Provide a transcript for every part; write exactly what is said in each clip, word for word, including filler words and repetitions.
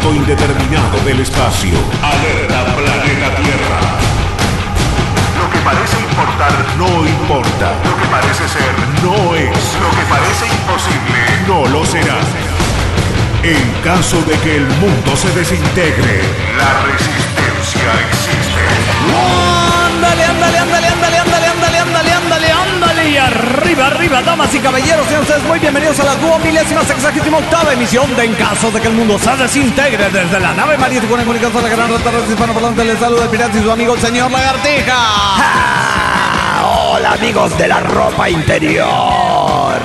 punto indeterminado del espacio. Alerta planeta Tierra. Lo que parece importar no importa. Lo que parece ser no es. Lo que parece imposible no lo será. En caso de que el mundo se desintegre, la resistencia existe. Ándale, ándale, ándale, ándale, ándale, ándale, ándale, ándale, ándale. Y arriba, arriba, damas y caballeros, sean ustedes muy bienvenidos a la duomilésima sexagésima octava emisión de En caso de que el mundo se desintegre, desde la nave marítima con comunicación de la gran rata hispanoparlante. Les saluda el pirata y su amigo el señor Lagartija. ¡Ah! Hola amigos de la ropa interior.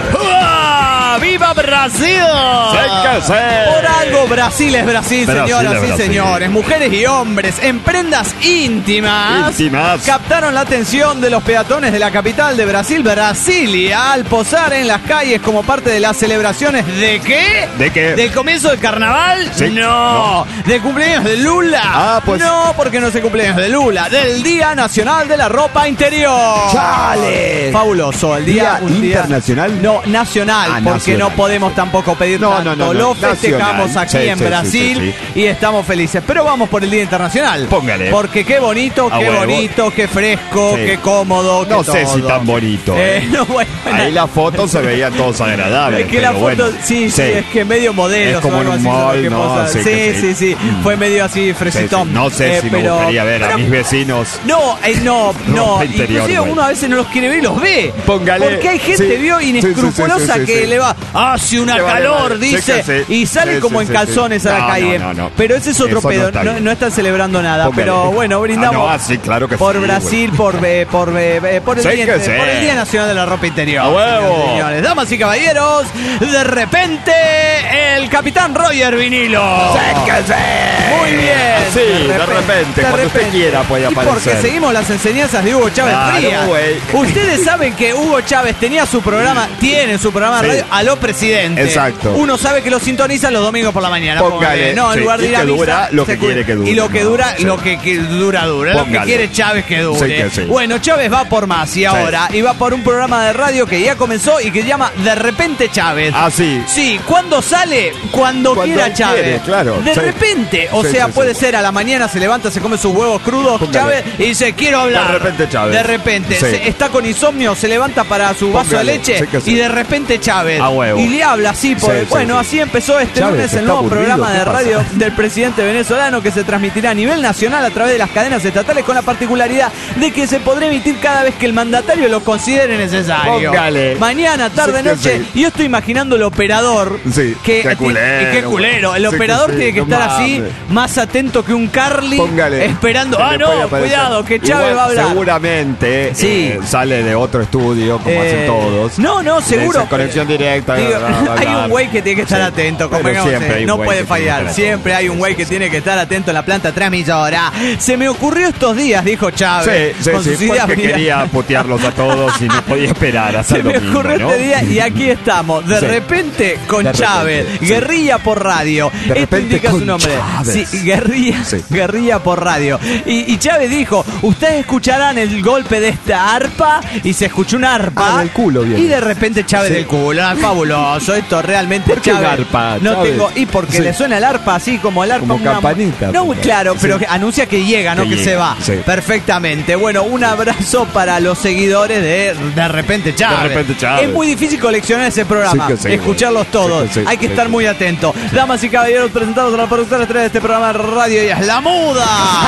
¡Viva Brasil! ¡Séquese! Por algo Brasil es Brasil, Brasil señoras es y Brasil. señores. Mujeres y hombres en prendas íntimas, Íntimas. captaron la atención de los peatones de la capital de Brasil, Brasilia, al posar en las calles como parte de las celebraciones ¿de qué? ¿De qué? ¿Del comienzo del carnaval? Sí. No. No. ¿Del cumpleaños de Lula? Ah, pues- No, porque no es el cumpleaños de Lula. Del Día Nacional de la Ropa Interior. ¡Chale! Fabuloso. El día, ¿Día un día- internacional? No, nacional, Ah, porque nacional. no podemos tampoco pedir No, tanto. no, no, no, Lo festejamos nacional. aquí Sí, en sí, sí, Brasil sí, sí. y estamos felices. Pero vamos por el Día Internacional. Póngale. Porque qué bonito, A qué huevo. bonito, qué fresco, Sí. qué cómodo, qué No sé todo. si tan bonito. Eh, eh. no, bueno, Ahí las fotos se veían todos agradables. es que la pero foto, bueno, sí, sí, es que medio modelo. Es como o algo en así, un son los mall, que ¿no? posan. Así Sí, que sí, sí, Mm. fue medio así Sí, sí. fresitón. No sé Eh, si pero- me gustaría ver pero- a mis vecinos. No, eh, no, no. Ropa interior, Inclusive güey. uno a veces no los quiere ver y los ve. Póngale. Porque hay gente, Sí. vio, Sí, sí, sí, inescrupulosa sí, sí, que sí. le va, hace una Le vale, calor, vale. dice, Sí, que sí. y sale Sí, como sí, en sí, calzones sí. a la No, calle. no, no, no. Pero ese es otro Eso no pedo, está no, bien. no están celebrando nada. Póngale. Pero bueno, brindamos Ah, no, sí, claro que por sí, Brasil, por, eh, por, eh, eh, por, el Sí día, que sí. por el Día Nacional de la Ropa Interior. ¡A huevo! señoras y señores. Damas y caballeros, de repente, el Capitán Roger Vinilo. ¡Séquese! Muy bien. Sí, de repente, cuando usted quiera puede Y porque aparecer. seguimos las enseñanzas de Hugo Chávez Claro, Frías. güey. Ustedes saben que Hugo Chávez tenía su programa, tiene su programa de Sí. radio a lo presidente. Exacto. Uno sabe que lo sintoniza los domingos por la mañana. Póngale, No, en sí, lugar de y ir a que misa, dura lo se que cu- quiere que dure, Y lo que ¿no? dura, Sí. lo que, que dura, dura. Lo que Póngale. quiere Chávez que dure. Sí, que sí. Bueno, Chávez va por más y ahora, y va por un programa de radio que ya comenzó y que se llama De repente Chávez. Ah, sí. Sí, ¿cuándo sale? Cuando, Cuando quiera él Chávez. quiere, claro. De Sí. repente, o Sí, sea, sí, puede sí. ser a la mañana, se levanta, se come sus huevos crudos, Póngale. Chávez, y dice, quiero hablar. De repente Chávez. De repente, Sí. se- está con insomnio, se levanta para su vaso Póngale. de leche, Sí que sí. y de repente Chávez. A huevo. Y le habla así, por, Sí, sí, bueno, sí. así empezó este Chávez, lunes el está nuevo aburrido, programa ¿qué de pasa? radio del presidente venezolano que se transmitirá a nivel nacional a través de las cadenas estatales con la particularidad de que se podrá emitir cada vez que el mandatario lo considere necesario. Póngale. Mañana, tarde, Sí que noche. sí. Y yo estoy imaginando el operador. Sí, que, qué culero, y qué culero. El sí que operador sí, tiene que no estar así, mames. más atento que un Carly. Póngale. Esperando. Se Ah, le no, puede aparecer. cuidado, que Chávez Igual, va a hablar. Seguramente Sí. eh, sale de otro estudio, como Eh, hacen todos. No, no, seguro. De conexión directa. Digo, bla, bla, bla, hay bla. un güey que tiene que estar Sí. atento, Pero convengamos, siempre hay un no güey puede que tiene que fallar. estar Siempre atento. hay un güey que tiene que estar atento en la planta transmisora. Se me ocurrió estos días, dijo Chávez. Sí, sí, con sí, sus ideas porque brillantes. quería putearlos a todos y no podía esperar hasta Se el me domingo, ocurrió ¿no? este día y aquí estamos, de Sí. repente con De repente, Chávez, sí. guerrilla por radio. De Esto repente indica su con nombre. Chávez. Sí, guerrilla, Sí. guerrilla por radio. Y, y Chávez dijo, ustedes escucharán el golpe de esta arpa y se escuchó una arpa. Ah, del culo viene. Y de repente Chávez Sí. del culo. Ah, fabuloso, esto realmente ¿Por qué Chávez. un arpa, No Chávez? tengo, y porque Sí. le suena el arpa así como el arpa. Como campanita, No, porque- claro, pero sí. que anuncia que llega, no Que que llega, se va. sí. Perfectamente. Bueno, un abrazo para los seguidores de De repente Chávez. De repente Chávez. Es muy difícil coleccionar ese programa, Sí que sí, escucharlos güey. todos. Sí que sí, Hay que sí estar que muy atento. Damas y caballeros, presentados a la productora estrella de este programa de radio, ella es La Muda.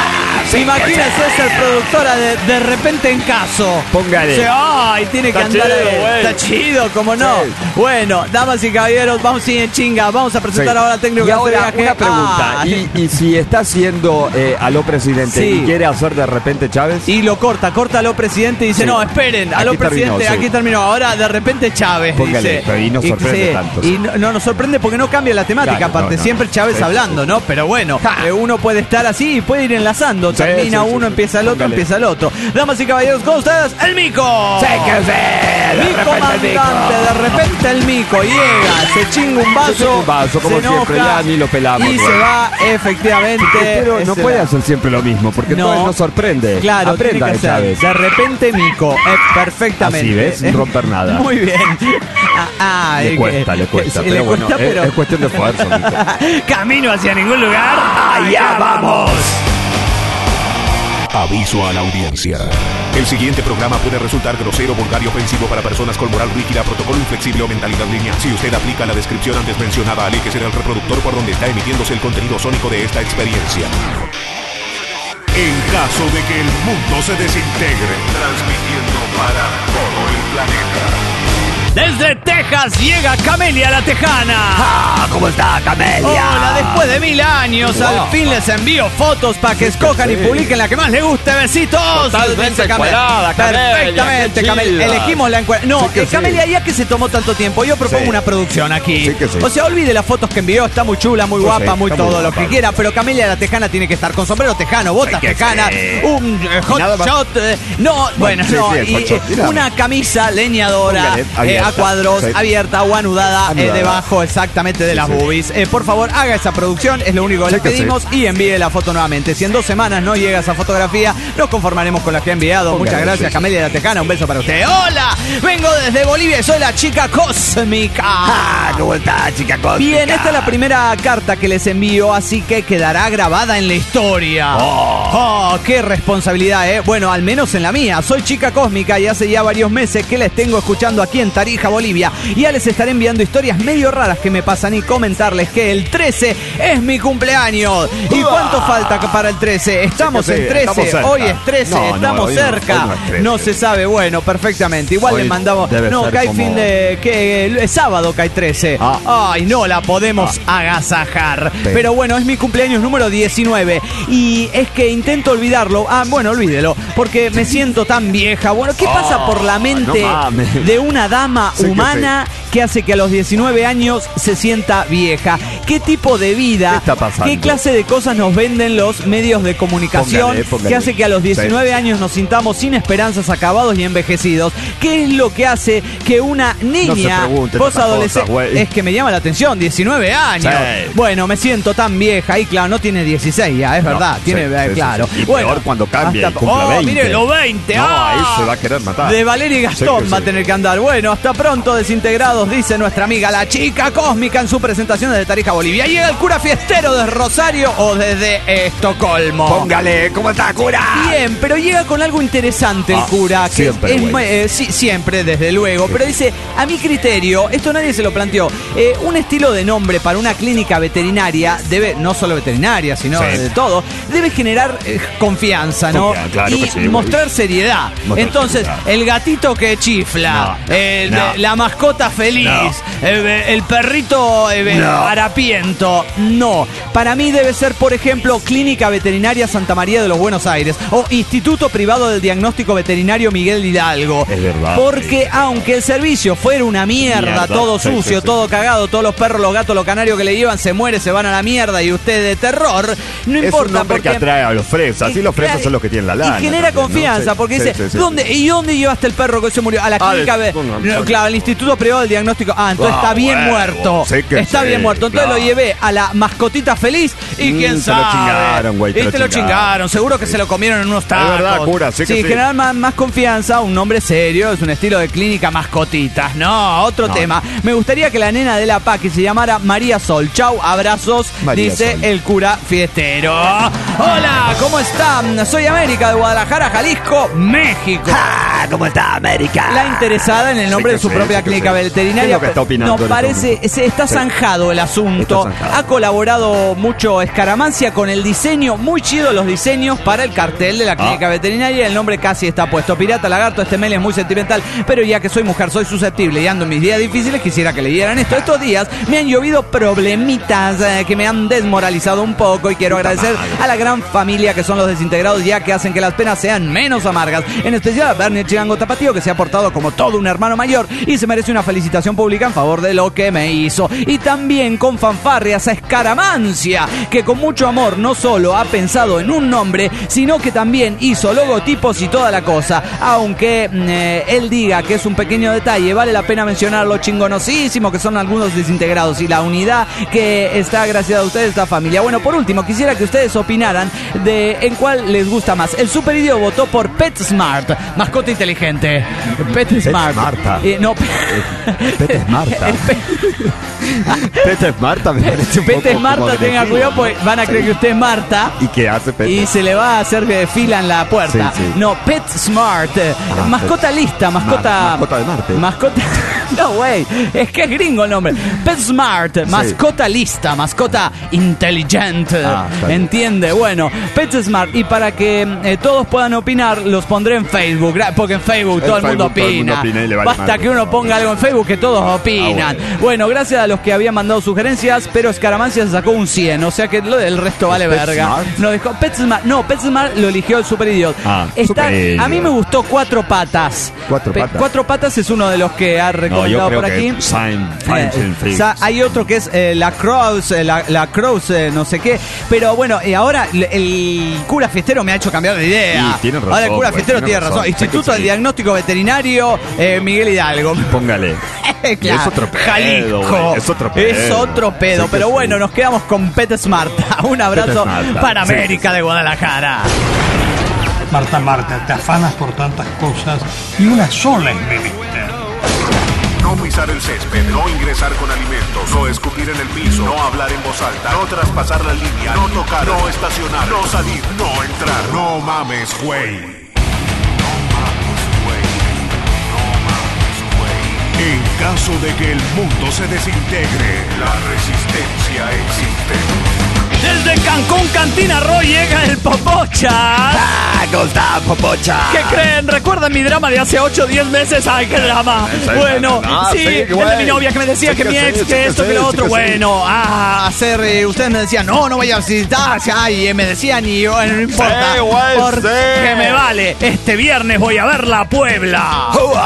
Imagínense, es el productora de De repente en caso. Póngale. Dice, ay, tiene que Está andar chido, ahí. güey. Está chido, como no. Sí. Bueno, damas y caballeros, vamos sin chinga. Vamos a presentar Sí. ahora al técnico Y que hace ahora viaje. una pregunta. Ah, y, y si está haciendo eh, a lo presidente Sí. y quiere hacer de repente Chávez. Y lo corta, corta a lo presidente y dice, Sí. no, esperen, a lo Aquí terminó, presidente, sí. aquí terminó. Ahora de repente Chávez. Póngale, dice. pero y no sorprende sí, tanto, Y sí. no, no nos sorprende porque no cambia la temática, Claro, aparte, no, no, siempre no. Chávez Sí, hablando, sí. ¿no? Pero bueno, Ja. eh, uno puede estar así y puede ir enlazando Sí, termina sí, sí, uno, sí. empieza el otro, Póngale. empieza el otro. Damas y caballeros, con ustedes, el Mico. Sí, que sí, de Mi repente comandante, el Mico. de repente el Mico llega, se chinga un vaso, Se chinga un vaso, como se siempre, enoja ya ni lo pelamos, y güey. se va, efectivamente. Pero no se puede va. hacer siempre lo mismo, porque No. entonces nos sorprende. Claro, Aprenda tiene que de Chávez. ser. De repente Mico, eh, perfectamente. Así, ¿ves? Sin romper nada. Muy bien. Ah, ah, Le eh, cuesta, que- le cuesta. sí, Pero le bueno, cuesta, es- pero- es cuestión de esfuerzo, Mico. Camino hacia ningún lugar. ¡Allá vamos! Aviso a la audiencia. El siguiente programa puede resultar grosero, vulgar y ofensivo para personas con moral rígida, protocolo inflexible o mentalidad lineal. Si usted aplica la descripción antes mencionada, aléjese del reproductor por donde está emitiéndose el contenido sónico de esta experiencia. En caso de que el mundo se desintegre, transmitiendo para todo el planeta. Desde Texas llega Camelia la Tejana. ¡Ah! ¿Cómo está, Camelia? Hola, después de mil años, Wow. al fin les envío fotos para que escojan y sí. publiquen la que más les guste. Besitos. Totalmente Dice Camelia. encuerada, Camelia, Perfectamente, qué Camelia. chida. Elegimos la encuesta. No, Sí que eh, sí. Camelia, ya que se tomó tanto tiempo, yo propongo Sí. una producción aquí. Sí que sí. O sea, olvide las fotos que envió, está muy chula, muy Pues guapa, sí, muy está muy todo lo guapa. que quiera, pero Camelia la Tejana tiene que estar con sombrero tejano, botas Sí que tejanas, sí. un eh, hot Nada más. shot, eh, no, bueno, sí, no, sí, el y, hot shot, eh, mira. una camisa leñadora Póngale, eh, abierta. a cuadros, Sí. abierta o anudada, eh, Anudada. debajo exactamente de Sí, las sí. boobies. Eh, por favor, haga esa producción, es lo único que Sí le que sí. pedimos y envíe la foto nuevamente. Si en dos semanas no llega esa fotografía, nos conformaremos con la que ha enviado. Póngale, Muchas gracias, sí, sí. Camelia la Tejana, un beso para usted. Hola, vengo desde Bolivia y soy la chica cósmica. ¡Ah! ¿Cómo está, chica cósmica? Bien, esta es la primera carta que les envío, así que quedará grabada en la historia. Oh, qué responsabilidad, ¿eh? Bueno, al menos en la mía. Soy chica cósmica y hace ya varios meses que les tengo escuchando aquí en Tarija, Bolivia. Y ya les estaré enviando historias medio raras que me pasan y comentarles que el trece es mi cumpleaños. ¿Y cuánto falta para el trece? Estamos Sí que sí, en trece, estamos cerca. hoy es trece, No, no, estamos hoy no, cerca. hoy no es trece. No se sabe, bueno, perfectamente. Igual Hoy le mandamos. debe No, ser que hay como- fin de. que es sábado que hay trece. Ah. Ay, no la podemos agasajar. Pero- Pero bueno, es mi cumpleaños número diecinueve. Y es que intento olvidarlo. Ah, bueno, olvídelo. Porque me siento tan vieja. Bueno, ¿qué pasa por la mente no mames. de una dama Sí que humana que hace que a los diecinueve años se sienta vieja? ¿Qué tipo de vida? ¿Qué está pasando? ¿Qué clase de cosas nos venden los medios de comunicación Póngale, póngale. que hace que a los diecinueve Sí. años nos sintamos sin esperanzas, acabados y envejecidos? ¿Qué es lo que hace que una niña pregunte vos tantas adolescente? cosas, güey. Es que me llama la atención, diecinueve años. Sí. Bueno, me siento tan vieja. Y claro, no tiene dieciséis ya, es No, verdad. sí, tiene, sí, eh, sí, claro. sí. Y Bueno, peor cuando cambie hasta- y cumpla oh, veinte. mire, los veinte. No, ah. ahí se va a querer matar. De Valeria y Gastón Sí que va a sí. tener que andar. Bueno, hasta pronto, desintegrados, dice nuestra amiga la chica cósmica en su presentación desde Tarija, Bolivia. Llega el cura fiestero de Rosario o desde Estocolmo. Póngale, ¿cómo está, cura? Bien, pero llega con algo interesante el Ah, cura, que siempre, es, güey. mu- eh, sí, siempre, desde luego, pero dice, a mi criterio, esto nadie se lo planteó, eh, un estilo de nombre para una clínica veterinaria debe, no solo veterinaria, sino Sí. de todo, debe generar eh, confianza, ¿no? Confianza, claro y que sí, güey. mostrar seriedad. Mostrar Entonces, seriedad. el gatito que chifla, No, el- no. la mascota feliz, No. el, el perrito eh, No. harapiento, no. Para mí debe ser, por ejemplo, Clínica Veterinaria Santa María de los Buenos Aires o Instituto Privado del Diagnóstico Veterinario Miguel Hidalgo. Es verdad. Porque aunque el servicio fuera una mierda, Mierda, todo sí, sucio, sí, sí. todo cagado, todos los perros, los gatos, los canarios que le llevan se mueren, se van a la mierda y usted de terror, no Es importa un nombre porque que atrae a los fresas. Y los fresas Claro, son los que tienen la lana. y genera también, ¿no? confianza, Sí, porque sí, dice, sí, sí, ¿dónde, sí. ¿y dónde llevaste el perro que se murió? A la Ah, clínica, de- ve- no, no, no, no. claro, al Instituto Privado del Diagnóstico. Ah, entonces Ah, está bien bueno, muerto. sí que está sí, bien muerto. Entonces claro. lo llevé a la mascotita feliz y Mm, quién te sabe. lo chingaron, güey, te Y lo te lo chingaron. chingaron. Seguro que se lo comieron en unos tacos. verdad, cura, sí que sí. generar más, más confianza, un nombre serio, es un estilo de clínica mascotitas. No, otro No. tema. Me gustaría que la nena de la P A que se llamara María Sol. Chau, abrazos, María dice Sol. el cura fiestero. Hola, ¿cómo están? Soy América de Guadalajara, Jalisco, México. Ah, ¿cómo está, América? La interesada en el nombre Sí de que su sí, propia sí que clínica sí. veterinaria. ¿Qué es lo que está opinando No, en este parece, momento? se está Sí. zanjado el asunto. Está zanjado. Ha colaborado mucho Escaramancia con el diseño, muy chido los diseños para el cartel de la clínica Ah. veterinaria. El nombre casi está puesto. Pirata Lagarto, este mail es muy sentimental, pero ya que soy mujer, soy susceptible y ando en mis días difíciles, quisiera que leyeran esto. Estos días me han llovido problemitas eh, que me han desmoralizado un poco y quiero agradecer a la gran familia que son los desintegrados, ya que hacen que las penas sean menos amargas. En especial a Bernie Chilango Tapatío, que se ha portado como todo un hermano mayor y se merece una felicitación pública en favor de lo que me hizo. Y también con fanfarrias a Escaramancia, que con mucho amor no solo ha pensado en un nombre, sino que también hizo logotipos y toda la cosa. Aunque eh, él diga que es un pequeño detalle, vale la pena mencionar lo chingonosísimo que son algunos desintegrados y la unidad que está gracias a ustedes, esta familia. Bueno, por último, quisiera que ustedes opinaran de en cuál les gusta más. El Super Idiot votó por PetSmart, mascota inteligente. PetSmart. Marta. Eh, no, PetSmarta. PetSmarta me parece un poco PetSmarta, como tenga agresivo, cuidado, ¿no? pues van a creer Sí. que usted es Marta. ¿Y qué hace Pet? Y se le va a hacer eh, fila en la puerta. Sí, sí. No, PetSmart. eh, Ah, mascota Pet- lista, mascota. Ma- mascota de Marte. Mascota. No, güey. Es que es gringo el nombre. PetSmart. Mascota lista, mascota inteligente. Ah, está bien. ¿Entiende? Bueno, PetSmart. Y para que eh, todos puedan opinar, los pondré en Facebook. gra- Porque en Facebook En todo el mundo Facebook todo el mundo opina. opina y le vale Basta madre. que uno ponga algo en Facebook que todos opinan. Ah, bueno. gracias a los que habían mandado sugerencias, pero Escaramancia se sacó un cien. O sea que lo del resto vale verga. PetSmart? Nos dejó PetSmart. No, PetSmart lo eligió el Super Idiot. Ah, Está, Super Idiot. a mí me gustó Cuatro Patas. Cuatro Pe- Patas. Cuatro Patas es uno de los que ha No, recomendado yo creo por que aquí. Sign, Eh, Fine Things. sa- hay otro que es eh, la Cross, eh, la, la Cross, eh, no sé qué. Pero bueno, eh, ahora el, el cura fiestero me ha hecho cambiar de idea. Sí, tiene razón, ahora el cura güey, fiestero tiene tiene razón. razón. Instituto Sí, del sí. Diagnóstico Veterinario, eh, Miguel Hidalgo. Póngale. Claro, Es otro pedo, Jalisco. güey, es otro pedo. Es otro pedo. Sí que pero sí. bueno, nos quedamos con PetSmart. Un abrazo PetSmart, para sí, América sí, sí. de Guadalajara. Marta, Marta, te afanas por tantas cosas y una sola es menester. No pisar el césped, no ingresar con alimentos, no escupir en el piso, no hablar en voz alta, no traspasar la línea, no tocar, no estacionar, no salir, no entrar. No mames, güey. No mames, güey. No mames, güey. En caso de que el mundo se desintegre, la resistencia existe. Desde Cancún, Cantina Roy, llega el Popocha. ¡Ah, ¿cómo está, Popocha? ¿Qué creen? ¿Recuerdan mi drama de hace ocho o diez meses? ¡Ay, qué drama! Sí, sí, Bueno, ah, sí, sí, el güey. de mi novia que me decía Sí que que mi sí, ex, sí que que esto, sí, que lo sí otro. que sí. Bueno, a hacer, eh, ustedes me decían, no, no vaya a visitar, ay, eh, me decían y bueno, no importa. Sí, güey, porque sí. me vale. Este viernes voy a ver la Puebla.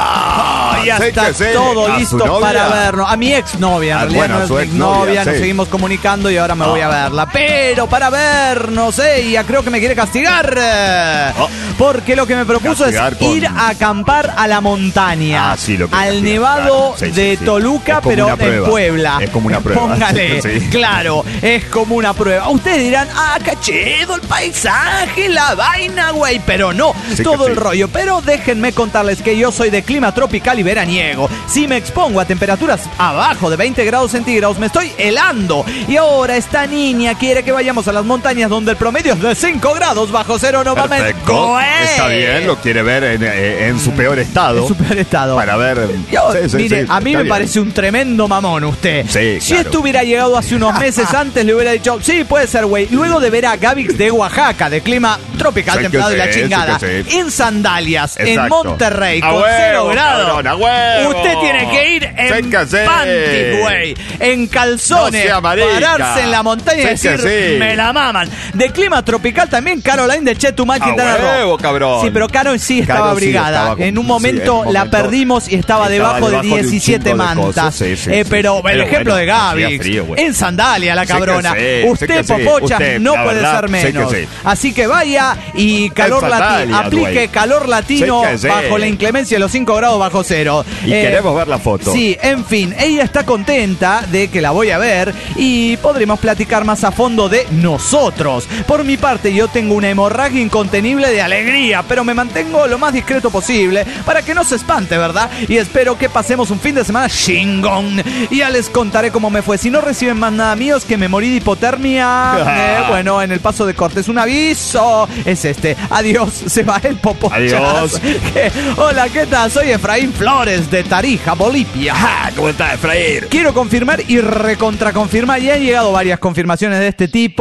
¡Uah! Ya Sí está que sí. todo ¿A su listo novia? para vernos. A mi exnovia, en Ah, realidad bueno, no a es su mi exnovia, exnovia, nos sí. seguimos comunicando y ahora me voy a Ah. verla. Pero para vernos, ella creo que me quiere castigar. eh, Oh. Porque lo que me propuso Castigar es con- ir a acampar a la montaña. Ah, sí, lo que al castigar, nevado claro. Sí, sí, de sí. Toluca, Es como pero una en prueba. Puebla. Es como una prueba. Póngale, Sí. claro, es como una prueba. Ustedes dirán, ah, cachedo, el paisaje, la vaina, güey. Pero no, Sí todo que el sí. rollo. Pero déjenme contarles que yo soy de clima tropical y veraniego. Si me expongo a temperaturas abajo de veinte grados centígrados, me estoy helando. Y ahora esta niña quiere que vayamos a las montañas donde el promedio es de cinco grados bajo cero. No mames. Perfecto. Güey. Está bien, lo quiere ver en, eh, en su peor estado. En su peor estado. Para ver. Yo, Sí, sí, mire, sí, a mí está me bien. parece un tremendo mamón usted. Sí, si claro. esto hubiera llegado hace unos meses antes, le hubiera dicho, sí, puede ser, güey. Luego de ver a Gavix de Oaxaca, de clima tropical, Sí que templado y la sí, sí chingada, que sí. en sandalias, en Exacto. Monterrey, A con huevo, cero grados. cabrón, a huevo. Usted tiene que ir en Sí que sí. panty, güey. En calzones, No sea marica. pararse en la montaña y Sí decir, que sí. me la maman. De clima tropical también, Caroline de Chetumal, A Quintana Roo. huevo, cabrón. Sí, pero Caro sí estaba Caro sí abrigada. estaba con- en un sí, momento en un la momento perdimos y estaba, estaba debajo, de debajo de un diecisiete chingo de mantas. cosas, sí, sí, Eh, sí, pero sí. el Pero ejemplo bueno, de hacía Gaby, frío, güey. en sandalia la Sí que cabrona. sí, sí usted, que sí. Popocha, Usted, no la puede verdad, ser sí que menos. sí. Así que vaya y calor En latino. sandalia, Aplique güey. calor latino Sí que sí. bajo la inclemencia de los cinco grados bajo cero. Y queremos ver la foto. Sí, en fin, ella está contenta de que la voy a ver y podremos platicar más a fondo de nosotros. Por mi parte, yo tengo una hemorragia incontenible de alegría, pero me mantengo lo más discreto posible para que no se espante, ¿verdad? Y espero que pasemos un fin de semana chingón. Y ya les contaré cómo me fue. Si no reciben más nada míos, que me morí de hipotermia. eh, bueno, en el paso de cortes, un aviso es este. Adiós, se va el Popocha. Adiós. ¿Qué? Hola, ¿qué tal? Soy Efraín Flores de Tarija, Bolivia. Ah, ¿cómo está, Efraín? Quiero confirmar y recontraconfirmar. Ya han llegado varias confirmaciones de este tipo, donde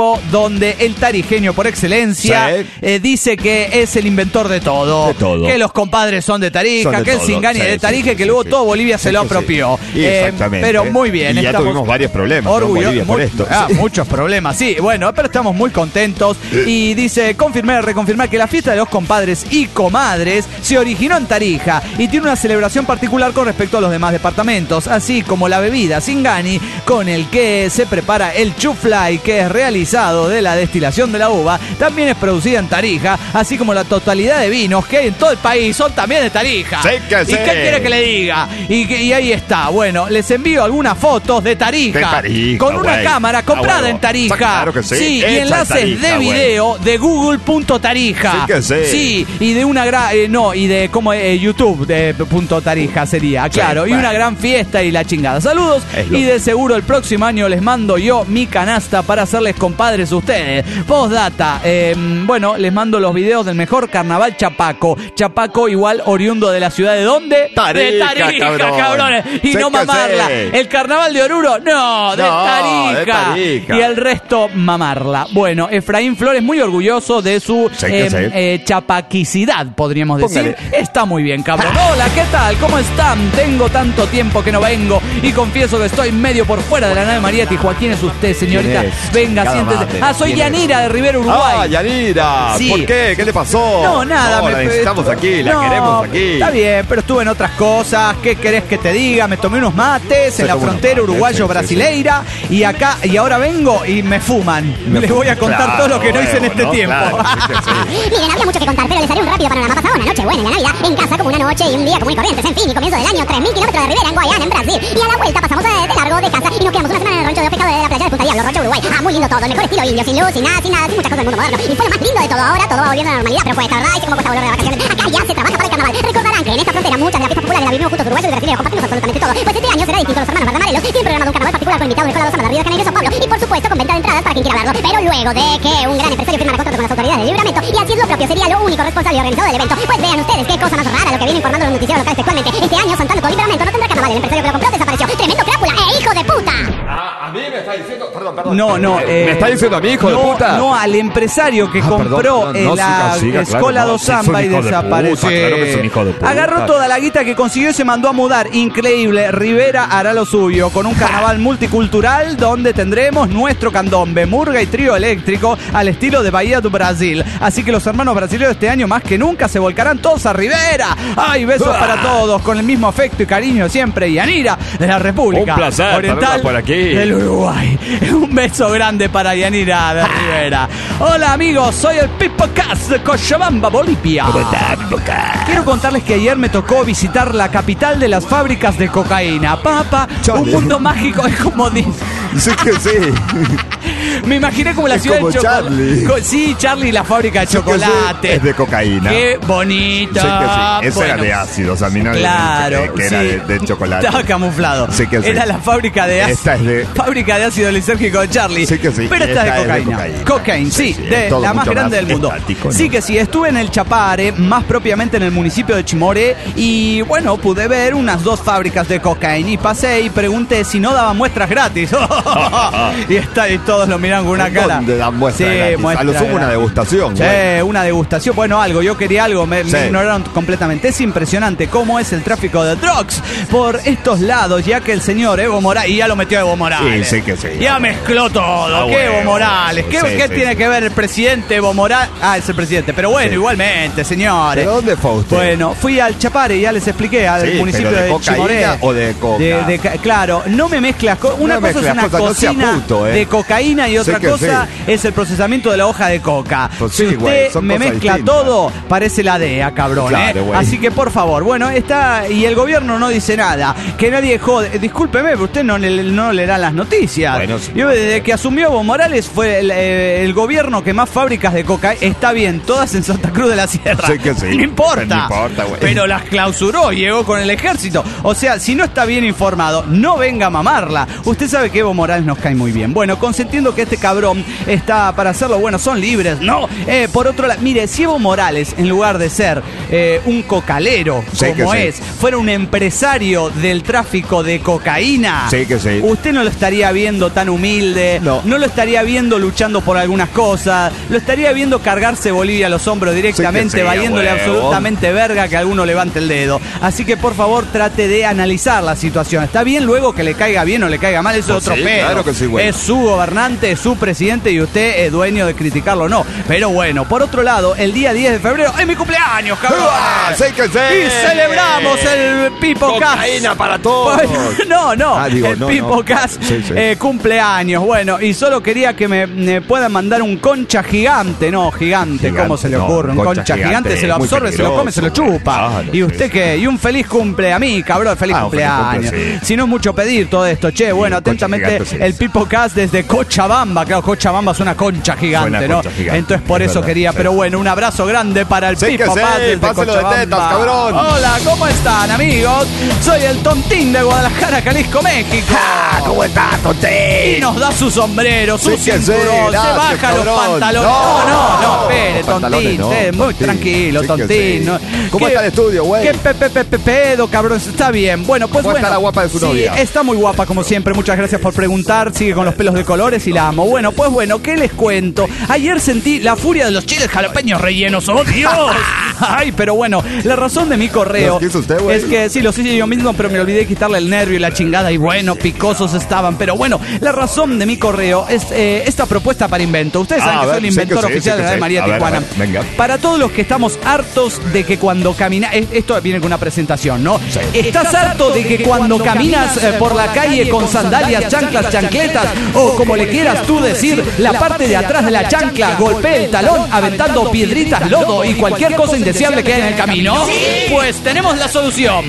donde el tarijeño por excelencia Sí. eh, dice que es el inventor de todo. De todo. Que los compadres son de Tarija, Son de que el todo. Singani Sí, es de sí, Tarija y sí, que sí, luego sí. todo Bolivia Sí, se lo sí, sí. apropió. Y Eh, exactamente. pero muy bien. Y ya estamos tuvimos varios problemas, ¿no? orgullo- Bolivia por muy- esto. ah, Sí. muchos problemas, sí. Bueno, pero estamos muy contentos. Y dice, confirmar, reconfirmar que la fiesta de los compadres y comadres se originó en Tarija y tiene una celebración particular con respecto a los demás departamentos, así como la bebida Singani con el que se prepara el chuflay, que es realizado de la destilación de la uva, también es producida en Tarija, así como la totalidad de vinos que hay en todo el país son también de Tarija. Sí que ¿Y sí. qué quiere que le diga? Y, que- y ahí está. Bueno, les envío algunas fotos de Tarija. De Tarija, con una güey. cámara comprada Ah, bueno. en Tarija. Claro que sí. y Hecha en enlaces Tarija, de güey. video de google punto tarija. Sí que sí. Sí, y de una gran... eh, no, y de como eh, YouTube de punto tarija sería, claro. y bueno. una gran fiesta y la chingada. Saludos. Es lo Y de seguro el próximo año les mando yo mi canasta para hacerles compadres a ustedes. Postdata. eh, bueno, les mando los videos del mejor carnaval Chapaco. Chapaco igual oriundo de la ciudad de ¿dónde? Tarija, de Tarija, cabrón. cabrones. Y Sé no que mamarla. sé. El carnaval de Oruro, no, de No, Tarija. de Tarija. Y el resto mamarla. Bueno, Efraín Flores muy orgulloso de su Sé que eh, sé. eh, chapaquicidad, podríamos decir. Póngale. Está muy bien, cabrón. Hola, ¿qué tal? ¿Cómo están? Tengo tanto tiempo que no vengo y confieso que estoy medio por fuera de la nave María Tijuana. ¿Quién es usted, señorita? ¿Quién es? Venga, Cada siéntese. mate, Ah, soy ¿quién es? Yanira de Rivera, Uruguay. Ah, Yanira. Sí. ¿Por qué? ¿Qué le pasó? No, nada. No, me- la necesitamos aquí, la No, queremos aquí. Está bien, pero estuve en otras cosas. ¿Qué querés que te diga? Me tomé unos mates Se en la tomó unos frontera mates, uruguayo-brasileira y acá, y ahora vengo y me fuman. Me Les voy a contar Claro, todo lo que no hice en bueno, este ¿no? tiempo. Claro, sí que sí. Miren, había mucho que contar, pero les haré un rápido panorama. Pasaba una noche buena en la Navidad, en casa como una noche y un día común y corrientes. En fin, y comienzo del año tres mil kilómetros de Rivera, en Guayana, en Brasil. Y a la vuelta pasamos de, de largo de casa y nos quedamos una semana en el rancho de pescado de la playa de Punta Diablo, Rocha, Uruguay. Ah, muy lindo todo, el mejor estilo indio, sin luz, sin nada, sin nada, sin muchas cosas del mundo moderno. Y fue lo más lindo de todo. Ahora todo va volviendo a la normalidad, pero cuesta, ¿verdad? Y sé cómo cuesta volver de vacaciones. Acá ya se trabaja para el carnaval. Recordarán que en esta frontera muchas de las fiestas populares las vivimos juntos uruguayos y brasileños, compartimos absolutamente todo. Pues este año será distinto. Los hermanos Bardamarelos tienen programado un carnaval particular con invitados de Cola Samba, de Río de Janeiro y Sao Paulo. Y por supuesto con venta de entradas para quien quiera verlo. Pero luego de que un gran empresario firmara contrato con las autoridades de Libramento, y así es lo propio, sería lo único responsable y organizador del evento. Pues vean ustedes qué cosa más rara lo que viene informando los noticieros locales textualmente. Este año Santana con Libramento no tendrá carnaval. El empresario que lo compró desapareció. Tremendo crápula, ¡eh, hijo de puta! Ah, a mí me está diciendo. Perdón, perdón. No, no. eh, ¿Me está diciendo a mi hijo no, de puta? No, al empresario que Ah, compró perdón, perdón, eh, no, la siga, siga, claro, Escola no, do sí, es un Samba y hijo de desapareció. puta, claro que es un hijo de puta. Agarró toda la guita que consiguió y se mandó a mudar. Increíble. Rivera hará lo suyo con un carnaval multicultural donde tendremos nuestro candombe, murga y trío eléctrico al estilo de Bahía do Brasil. Así que los hermanos brasileños este año más que nunca se volcarán todos a Rivera. ¡Ay, besos Ah. para todos! Con el mismo afecto y cariño siempre. Yanira de la República Un placer Oriental tenerla por aquí. del Uruguay. Un beso grande para Yanira de Rivera. Hola amigos, soy el Pipo Cas de Cochabamba, Bolivia. Quiero contarles que ayer me tocó visitar la capital de las fábricas de cocaína. Papa, Chale. un mundo mágico, es como dice. Sí que sí. Me imaginé como la Es ciudad como de chocolate. Charlie. Sí, Charlie, la fábrica de Sí que sí, chocolate. es de cocaína. Qué bonito. Sí que sí. Ese era Bueno. de ácidos, a mí no me Claro, dicho que, que sí. era de, de chocolate. Estaba camuflado. Sí que sí. Era la fábrica de ácido. Esta es de- Fábrica de ácido lisérgico de Charlie. Sí que sí. Pero esta, Esta es de es de cocaína. cocaína. Cocaine, sí, Sí, sí, de es todo la más mucho grande más del mundo. estático, ¿no? Sí que sí, estuve en el Chapare, más propiamente en el municipio de Chimoré, y bueno, pude ver unas dos fábricas de cocaína y pasé y pregunté si no daban muestras gratis. y, está, y todos lo miran con una cara. ¿Dónde dan muestra Sí, gratis? muestra A lo sumo una gratis. degustación. Sí, güey. una degustación. Bueno, algo, yo quería algo, me, me Sí. ignoraron completamente. Es impresionante cómo es el tráfico de drugs por estos lados, ya que el señor Evo Morales, y ya lo metió Evo Morales. Sí, sí que sí. Ya mezcló todo. Ah, ¿Qué Evo bueno. Morales? ¿Qué, Sí, qué sí, tiene sí. que ver el presidente Evo Morales? Ah, es el presidente. Pero bueno, Sí. igualmente, señores. ¿De dónde fue usted? Bueno, fui al Chapare, ya les expliqué, al Sí, municipio pero ¿de de, cocaína Chimoré. o de coca? De- de ca- claro, no me mezclas. co- Una No cosa es mezclas una cosas, no sea cocina puto, ¿eh? de cocaína y otra que cosa sí. es el procesamiento de la hoja de coca. Pues si sí, usted güey, son me cosas mezcla distintas. todo, parece la D E A, cabrón. Claro, ¿eh? güey. Así que por favor, bueno, está. Y el gobierno no dice nada. Que nadie jode. Discúlpeme, pero usted no, le- no le da las noticias. Bueno, sí. Yo desde que asumió Evo Morales fue el, eh, el gobierno que más fábricas de cocaína. Está bien, todas en Santa Cruz de la Sierra. Sí que sí. No importa. No importa, güey. Pero las clausuró, llegó con el ejército. O sea, si no está bien informado, no venga a mamarla. Usted sabe que Evo Morales nos cae muy bien. Bueno, consentiendo que este cabrón está para hacerlo. Bueno, son libres, ¿no? Eh, por otro lado, mire, si Evo Morales, en lugar de ser eh, un cocalero, sí, como sí. es, fuera un empresario del tráfico de cocaína, sí, que sí. usted no lo estaría viendo tan humilde, no. no lo estaría viendo luchando por algunas cosas, lo estaría viendo cargarse Bolivia a los hombros directamente, sí, sí, valiéndole huevo. absolutamente verga que alguno levante el dedo. Así que por favor trate de analizar la situación. Está bien luego que le caiga bien o le caiga mal, eso Pues es otro sí, pedo. claro que sí, güey. Es su gobernante, es su presidente y usted es dueño de criticarlo o no. Pero bueno, por otro lado, el día diez de febrero es mi cumpleaños, cabrón. ¡Ah, sí que sí! Y celebramos el Pipo Cast. Cocaína para todos. No, no, Ah, digo, el no, Pipo no. Cast Sí, sí. eh, cumpleaños. Bueno, y solo quería que me, me puedan mandar un concha gigante. No, gigante, Gigante, ¿cómo se le no, ocurre? Un concha concha, gigante, gigante, se lo muy absorbe, se lo come, se lo peligroso. chupa. Claro, ¿Y usted sí, qué? Y un feliz cumple a mí, cabrón, feliz Ah, un feliz cumpleaños. cumple, sí. Si no es mucho pedir todo esto, che, bueno, concha atentamente gigante, sí, el sí. Pipo Cast desde Cochabamba. Claro, Cochabamba es una concha gigante, Suena ¿no? concha gigante, Entonces por es eso verdad, quería, sí. pero bueno, un abrazo grande para el Sí que Pipo sí, Cast desde páselo de Cochabamba. tetas, cabrón. Hola, ¿cómo están, amigos? Soy el Tontín de Guadalajara, Jalisco, México. Ah, ¿cómo estás, Tontín? Y nos da su sombrero, su Sí que sí, cinturón, se gracias, baja los cabrón. pantalones. No, No, no, no, espere, los pantalones Tontín, no, usted, muy Tontín. tranquilo, Sí que Tontín. sí. ¿no? ¿Cómo ¿Qué- está el estudio, güey? ¿Qué pe, pe, pe, pe- pedo, cabrón? Está bien. Bueno, pues ¿Cómo bueno. está la guapa de su sí, novia? está muy guapa, como siempre. Muchas gracias por preguntar. Sigue con los pelos de colores y la amo. Bueno, pues bueno, ¿qué les cuento? Ayer sentí la furia de los chiles jalapeños rellenos. ¡Oh, Dios! Ay, pero bueno, la razón de mi correo ¿Los quiso usted, güey? es que sí, los hice yo mismo, pero me olvidé quitarle el nervio y la chingada. Y bueno, picosos estaban. Pero bueno, la razón de mi correo es eh, esta propuesta para invento. Ustedes Ah, saben a que ver, soy el sí que inventor sí, oficial sí que de la de sí. María A ver, Tijuana. a ver, venga. Para todos los que estamos hartos de que cuando caminas, esto viene con una presentación, ¿no? Sí. ¿Estás harto de que cuando caminas eh, por la calle con sandalias, chanclas, chancletas o como le quieras tú decir, la parte de atrás de la chancla golpee el talón aventando piedritas, lodo y cualquier cosa indeseable que hay en el camino? Pues tenemos la solución.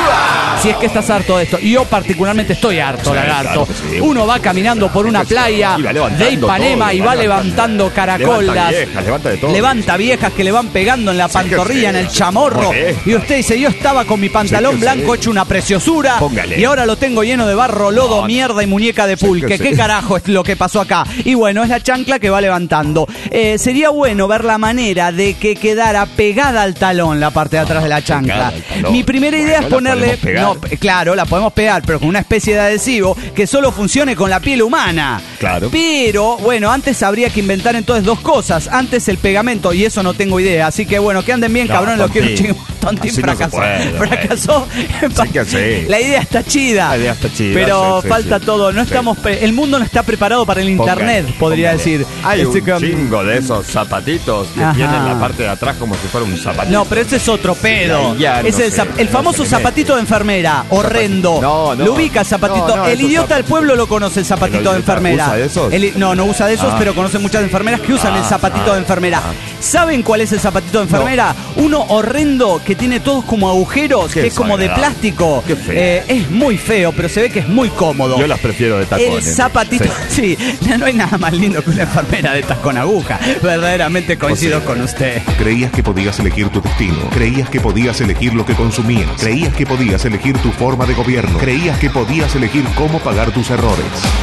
Si es que estás harto de esto, y yo particularmente estoy harto, Sí, lagarto. claro que sí. Uno va caminando por una playa Y va levantando de Ipanema todo, y va va levantando. levantando caracolas. Levanta viejas, levanta de todo. Levanta viejas que le van pegando en la Sí que pantorrilla, sí, en el sí. chamorro. Molesta. Y usted dice, yo estaba con mi pantalón Sí que blanco sí. hecho una preciosura. Póngale. Y ahora lo tengo lleno de barro, lodo, No, mierda y muñeca de pulque. que sí. ¿Qué carajo es lo que pasó acá? Y bueno, es la chancla que va levantando. Eh, sería bueno ver la manera de que quedara pegada al talón la parte de atrás de la chancla. Pegada al talón. Mi primera idea Bueno, es la ponerle... podemos pegar. No, p- claro, la podemos pegar, pero con una especie de adhesivo que solo funcione con la piel humana. Claro. Pero, bueno, antes habría que inventar entonces dos cosas. Antes el pegamento, y eso no tengo idea. Así que, bueno, que anden bien, No, cabrón, los quiero Tontín. chingo. Tontín Así no se fracasó. puede, güey. fracasó. Sí que sí. La idea está chida. La idea está chida, Pero sí, sí, falta sí. todo. No Sí. estamos pre- el mundo no está preparado para el internet, Póngale, podría póngale. decir. Hay Este un que- chingo de esos zapatitos que Ajá. tienen la parte de atrás como si fuera un zapatito. No, pero ese es otro pedo. Ya, ya, no es el, sé, zap- el no famoso se le zapatito de enfermera, horrendo. No, no. Lo ubica el zapatito. No, no, el esos idiota del zapatos- pueblo lo conoce, el zapatito ¿Pero de enfermera. usa esos? El- no, no usa de esos, Ah. pero conoce muchas enfermeras que usan Ah, el zapatito ah, de enfermera. ah. ¿Saben cuál es el zapatito de enfermera? Uno horrendo que tiene todos como agujeros, Qué que es como de desagradable. plástico. Qué feo. Eh, es muy feo, pero se ve que es muy cómodo. Yo las prefiero de El tacones. zapatito, sí. no hay nada más lindo que una enfermera de estas con aguja. Verdaderamente coincido O sea, con usted. Creías que podías elegir tu destino. Creías que podías elegir lo que consumías. Creías que podías elegir tu forma de gobierno. Creías que podías elegir cómo pagar tus errores.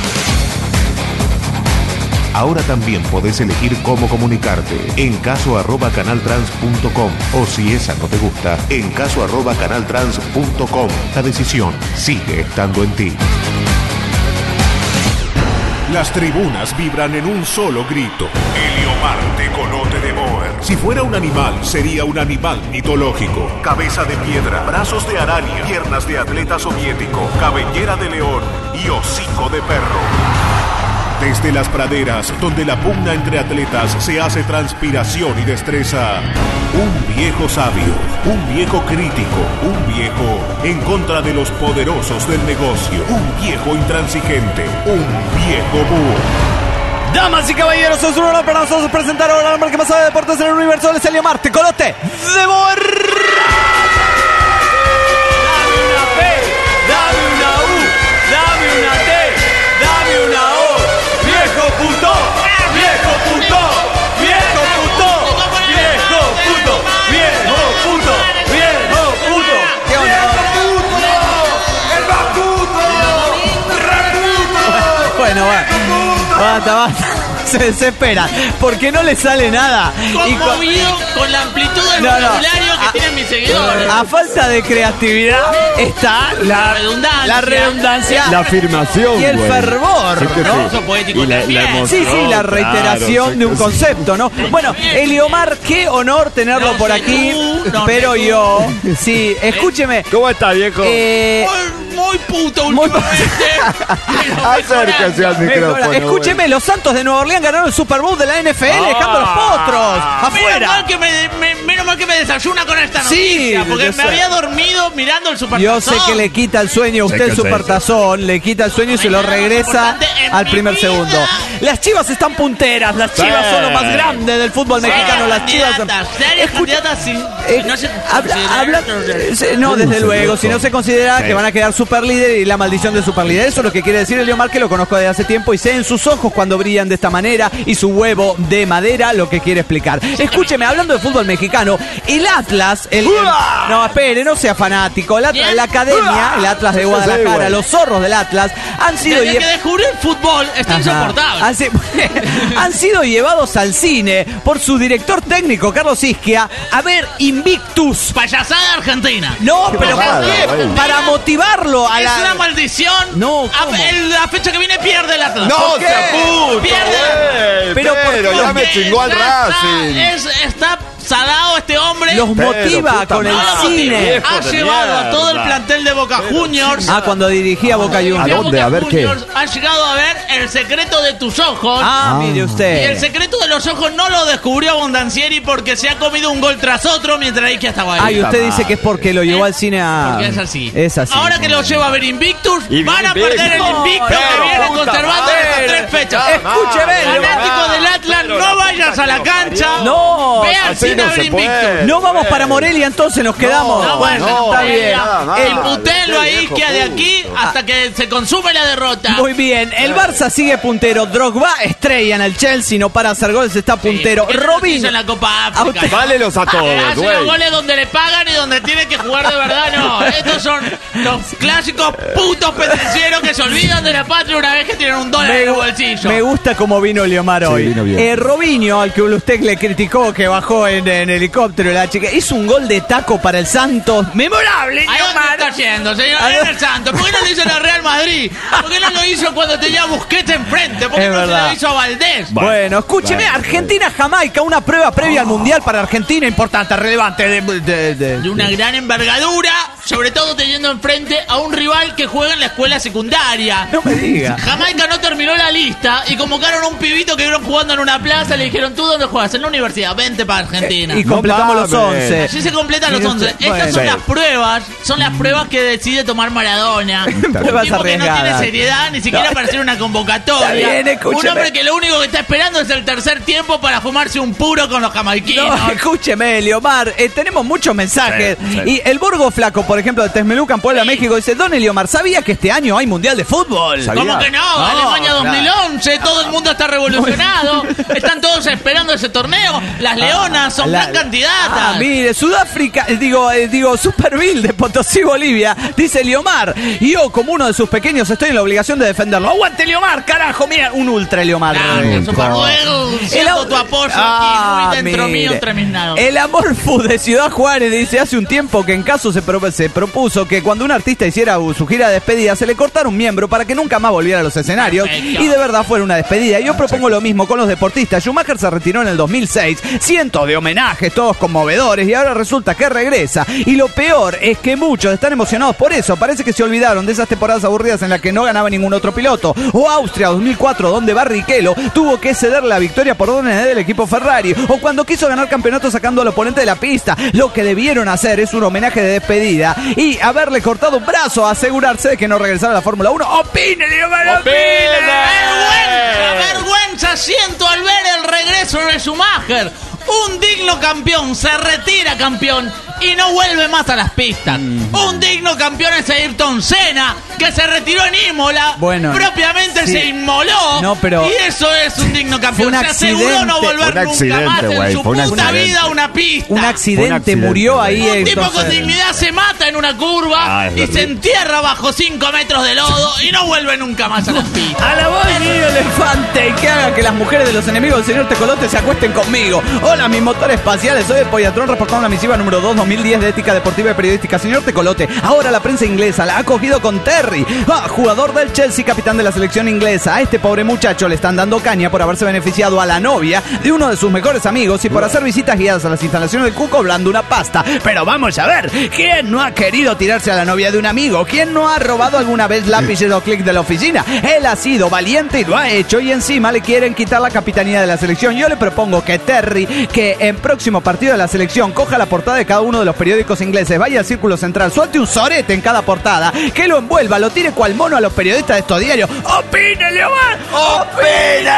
Ahora también podés elegir cómo comunicarte. En caso arroba canaltrans punto com. O si esa no te gusta, en caso arroba canaltrans punto com. La decisión sigue estando en ti. Las tribunas vibran en un solo grito. Heliomarte conote de Boer. Si fuera un animal, sería un animal mitológico. Cabeza de piedra, brazos de araña, piernas de atleta soviético, cabellera de león y hocico de perro. Desde las praderas, donde la pugna entre atletas se hace transpiración y destreza, un viejo sabio, un viejo crítico, un viejo en contra de los poderosos del negocio, un viejo intransigente, un viejo búho. Damas y caballeros, es un honor para nosotros presentar ahora al hombre que más sabe de deportes en el universo, el Celio Marte, Colote, de Boer. Dame una P, dame una U, dame una T, dame una O. Viejo puto, viejo puto, viejo puto, viejo puto, viejo puto, viejo puto. ¿Qué onda? Bueno, va. basta, basta. Se desespera porque no le sale nada. Conmovido con... con la amplitud del no, no. vocabulario que a, tienen mis seguidores. A falta de creatividad está la redundancia, la, redundancia, la afirmación y el güey. fervor, sí que ¿no? sí. Poético y la, la emoción, sí, sí, la reiteración claro, de un concepto, ¿no? Bueno, Eliomar, qué honor tenerlo no por sé aquí, tú, no pero sé yo, sí, escúcheme. ¿Cómo está, viejo? Eh, muy, muy puto muy últimamente. Acérquese al micrófono. Escúcheme, los Santos de Nueva Orleans ganaron el Super Bowl de la N F L, dejando los potros afuera. Menos mal que me, me, menos mal que me desayuna con esta noticia, Sí, porque yo me sé. había dormido mirando el Supertazón. Yo sé que le quita el sueño a Sé usted que el sí. Supertazón, le quita el sueño y se lo Hay nada más regresa importante en al mi primer vida. segundo. Las Chivas están punteras, las Chivas Sí. son lo más grande del fútbol mexicano, las Chivas. Candidatas, serias Escucha- candidatas sin, Eh, si no se habla- consideran- habla- eh, no, desde luego, si no se considera Sí. que van a quedar superlíder y la maldición de superlíder. Eso es lo que quiere decir Eliomar, que lo conozco desde hace tiempo y sé en sus ojos cuando brillan de esta manera y su huevo de madera lo que quiere explicar. Escúcheme, hablando de fútbol mexicano, el Atlas, el, el- no, espere, no sea fanático, el Atlas- la academia, el Atlas de Sí, Guadalajara, güey. los zorros del Atlas han sido Desde lle- que descubrí el fútbol, está Ajá. insoportable. Han, si- han sido llevados al cine por su director técnico, Carlos Isquia, a ver Invictus. Payasada argentina. No, pero mamada, ¿por qué? güey. Para motivarlo a Es la... una maldición. No, A- ¿cómo? el- la fecha que viene pierde el Atlas. ¡No, ¿Por qué? se aputo, Pierde. güey! Pero ¿por Pero qué? ya me chingó al Está- Racing. Es, está salado este hombre. Los Pero, motiva puta con el madre, cine. viejo. Ha de llevado a todo el mierda. plantel de Boca Juniors. Ah, cuando dirigía Boca ¿A Juniors. dónde? A ver qué. Juniors ha llegado a ver El secreto de tus ojos. Ah, mire Y el usted. secreto de los ojos no lo descubrió Bondancieri porque se ha comido un gol tras otro mientras Isquia estaba ahí. Ay, usted Puta dice que es porque lo llevó al cine a... Porque es así. Es así. Ahora que lo lleva a ver Invictus, Y van a bien, perder el bien. invicto Pero, que viene puta conservando en estas madre. tres fechas. Escúcheme, Fanático del Atlas, Pero no la vayas puta a la que lo cancha. parió. No, Ve al así cine no a ver se puede. Invictus. No vamos para Morelia, entonces nos quedamos. No, bueno, no, está no, bien. nada más. El- Imputenlo a Qué viejo Isquia de puto. aquí hasta que se consume la derrota. Muy bien, el Barça sigue puntero. Drogba, estrella en el Chelsea, no para hacer goles, está puntero. ¿Qué Robin, hizo en la Copa a África? usted- Válelos a todos, Hace los güey. goles donde le pagan y donde tiene que jugar de verdad, no. Estos son los clásicos putos pendencieros que se olvidan de la patria una vez que tienen un dólar en el me, bolsillo. me gusta cómo vino Eliomar hoy. vino bien. Eh, Robinho, al que usted le criticó que bajó en, en helicóptero, la chica, hizo un gol de taco para el Santos. Memorable, ¿A dónde Eliomar. está yendo, señor? ¿A En dónde? el Santos. ¿Por qué no lo hizo en el Real Madrid? ¿Por qué no lo hizo cuando tenía Busquets enfrente? ¿Por qué Es no verdad. se lo hizo a Valdés? Bueno, escúcheme, Bueno, Argentina-Jamaica, una prueba previa al Mundial para Argentina, importante, relevante. De, de- de- De una gran envergadura, sobre todo teniendo enfrente a un rival que juega en la escuela secundaria. No me diga. Jamaica no terminó la lista y convocaron a un pibito que vieron jugando en una plaza. Le dijeron, ¿tú dónde juegas? En la universidad. Vente para Argentina. Y completamos los mames. once. Así se completan los Mire once. usted, Estas son bueno. las pruebas, son las pruebas que decide tomar Maradona. Un Pruebas tipo que no arriesgadas. tiene seriedad ni siquiera No. para hacer una convocatoria. Está bien, escúcheme. Un hombre que lo único que está esperando es el tercer tiempo para fumarse un puro con los jamaiquinos. No, escúcheme, Eliomar, eh, tenemos muchos mensajes. Sí, sí. Y el Borgo Flaco, por ejemplo, de Texmelucan, Puebla, México, dice: Don Eliomar, ¿sabía que este año hay Mundial de Fútbol? Sabía. ¿Cómo que no? No, Alemania dos mil claro. once, todo el mundo está revolucionado. Están todos esperando ese torneo. Las leonas son La- gran candidatas. Ah, mire, Sudáfrica, eh, digo, eh, digo, Superville de Potosí, Bolivia, dice Eliomar. Y yo, como uno de sus pequeños, estoy en la obligación de defenderlo. ¡Aguante, Eliomar, carajo! Mira, un ultra Eliomar. Gracias, Super Luego, siento au- tu apoyo Ah, aquí, muy dentro mire. mío, entre mis nados. El Amor Food de Ciudad Juárez dice: hace un tiempo que en caso se, pro- se propuso que cuando un artista hiciera su gira de despedida se le cortara un miembro para que nunca más volviera a los escenarios. Perfecto. Y de verdad fuera una despedida. Yo propongo lo mismo con los deportistas. Schumacher se retiró en el dos mil seis, cientos de homenajes, todos conmovedores, y ahora resulta que regresa. Y lo peor es que muchos están emocionados por eso. Parece que se olvidaron de esas temporadas aburridas en las que no ganaba ningún otro piloto. O Austria dos mil cuatro, donde Barrichello tuvo que ceder la victoria por órdenes del equipo Ferrari. O cuando quiso ganar campeonato sacando al oponente de la pista. Lo que debieron hacer es un homenaje de despedida y haberle cortado un brazo, asegurarse de que no regresara a la Fórmula uno. ¡Opine, Eliomar, opine! Vergüenza, vergüenza siento al ver el regreso de Schumacher. Un digno campeón se retira campeón y no vuelve más a las pistas. Un digno campeón es Ayrton Senna que se retiró en Imola, bueno, propiamente sí. se inmoló. No, pero y eso es un digno campeón. Se aseguró no volver nunca más en wey, su puta accidente. vida una pista. Un accidente, un accidente murió ahí. Un entonces... tipo con dignidad se mata en una curva ah, y se entierra bajo cinco metros de lodo y no vuelve nunca más a las pistas. A la voz mío, elefante, y que haga que las mujeres de los enemigos del señor Tecolote se acuesten conmigo. Hola, mis motores espaciales, soy el Pollatrón reportando la misiva número dos dos mil diez de Ética Deportiva y Periodística. Señor Tecolote, ahora la prensa inglesa la ha cogido con Terry, ah, jugador del Chelsea, capitán de la selección inglesa. A este pobre muchacho le están dando caña por haberse beneficiado a la novia de uno de sus mejores amigos y por hacer visitas guiadas a las instalaciones del Cuco hablando una pasta. Pero vamos a ver, ¿quién no ha querido tirarse a la novia de un amigo? ¿Quién no ha robado alguna vez lápices o clic de la oficina? Él ha sido valiente y lo ha hecho, y encima le quieren quitar la capitanía de la selección. Yo le propongo que Terry, que en próximo partido de la selección coja la portada de cada uno de los periódicos ingleses, vaya al Círculo Central, suelte un sorete en cada portada, que lo envuelva, lo tire cual mono a los periodistas de estos diarios. ¡Opine, Leomar! ¡Opine!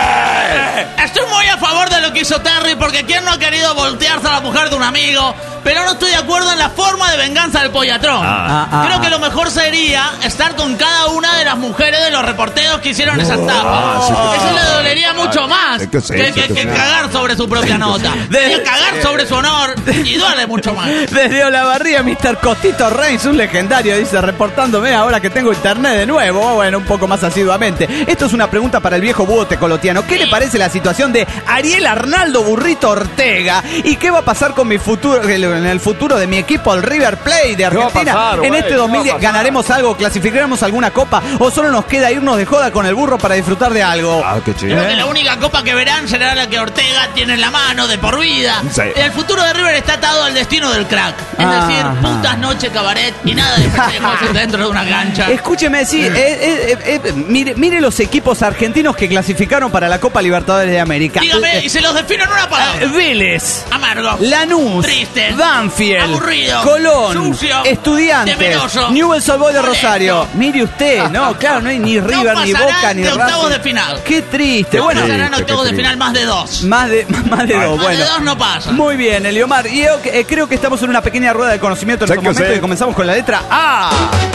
Estoy muy a favor de lo que hizo Terry, porque ¿quién no ha querido voltearse a la mujer de un amigo? Pero no estoy de acuerdo en la forma de venganza del Pollatrón. Ah, ah, Creo ah. que lo mejor sería estar con cada una de las mujeres de los reporteros que hicieron esas tapas. Ah, sí, Eso le dolería mucho más es que sí, que, sí, que- sí, que sí. cagar sobre su propia nota. De- Que cagar sobre su honor y duele mucho más. Desde Olavarría, mister Costito Reigns, un legendario, dice, reportándome ahora que tengo internet de nuevo. Bueno, un poco más asiduamente. Esto es una pregunta para el viejo búho tecolotiano. ¿Qué le parece la situación de Ariel Arnaldo Burrito Ortega? ¿Y qué va a pasar con mi futuro, en el futuro de mi equipo, el River Plate de va a Argentina? pasar, en güey? este ¿Qué va a dos mil diez, pasar? ¿ganaremos algo? ¿Clasificaremos alguna copa? ¿O solo nos queda irnos de joda con el burro para disfrutar de algo? Ah, qué chido. Creo que la única copa que verán será la que Ortega tiene en la mano de por vida. Sí. El futuro de River está atado al destino del crack. Es Ajá. decir, putas, noche, cabaret y nada de festejos dentro de una cancha. Escúcheme, sí, eh, eh, eh, eh, mire, mire los equipos argentinos que clasificaron para la Copa Libertadores de América. Dígame, Eh, y se los defino en una palabra. eh, Vélez, Amargo. Lanús, Triste. Banfield, Aburrido. Colón, Sucio. Estudiantes, Temeroso. Newell's Old Boys de Molesto. Rosario. Mire usted, no, claro, no hay ni River, ni pasarán Boca, ni de octavos Racing. de final. Qué triste, No bueno. pasarán triste, octavos qué de triste. final más de dos. Más de, más de dos, Más bueno. de dos no pasa. Muy bien, Eliomar. Y yo eh, creo que estamos en una pequeña rueda de conocimiento en Sí este que momento sí. y comenzamos con la letra A.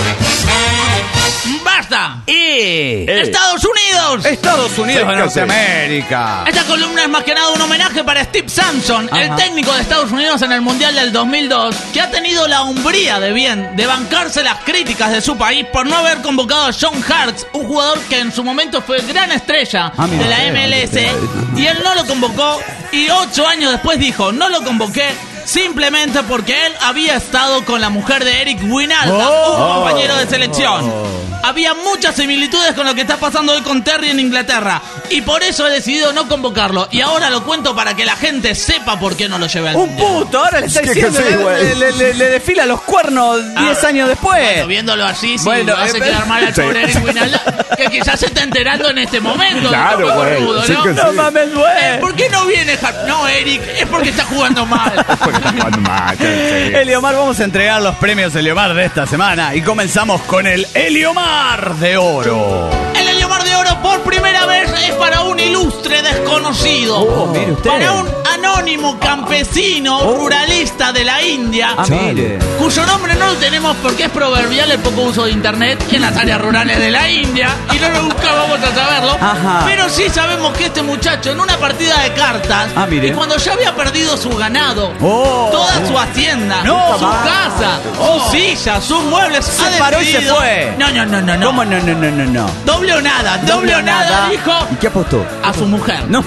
¡Basta! E. Eh. ¡Estados Unidos! Estados Unidos Sí de que Norteamérica. Esta columna es más que nada un homenaje para Steve Sampson, Ajá. el técnico de Estados Unidos en el Mundial del dos mil dos, que ha tenido la hombría de bien de bancarse las críticas de su país por no haber convocado a John Hartz, un jugador que en su momento fue gran estrella Ah, mira. de la M L S, y él no lo convocó, y ocho años después dijo, no lo convoqué simplemente porque él había estado con la mujer de Eric Winalda, Oh. un compañero de selección. Había muchas similitudes con lo que está pasando hoy con Terry en Inglaterra, y por eso he decidido no convocarlo. Y ahora lo cuento para que la gente sepa por qué no lo llevé al Un Mundial. puto, ahora le está Es que diciendo, sí, le, güey. le- le- le desfila los cuernos diez Ah, años después. Bueno, viéndolo así, sí, Bueno, lo hace eh, quedar mal al sí. pobre Eric Winalda, que quizás se está enterando en este momento. Claro, de lo güey, rudo, sí ¿no? que No sí. mames, Eh, güey. ¿Por qué no viene Hart? No, Eric, es porque está jugando mal. Porque está jugando mal, sí, sí. Eliomar, vamos a entregar los premios Eliomar de esta semana y comenzamos con el Eliomar de Oro. El Eliomar de Oro por primera vez es para un ilustre desconocido. Oh, mire usted. Para un anónimo campesino ruralista de la India. Ah, mire. Cuyo nombre no lo tenemos porque es proverbial el poco uso de internet en las áreas rurales de la India y no lo buscábamos a saberlo. Ajá. Pero sí sabemos que este muchacho en una partida de cartas, Ah, mire. y cuando ya había perdido su ganado, Oh. toda su hacienda, No. su casa, Oh. sus sillas, sus muebles, Se ha paró y se decidido- fue. No, no, no, no, no. ¿Cómo no, no, no, no, no? Doble o nada, doble o nada, dijo ¿Y qué apostó? a su mujer. No.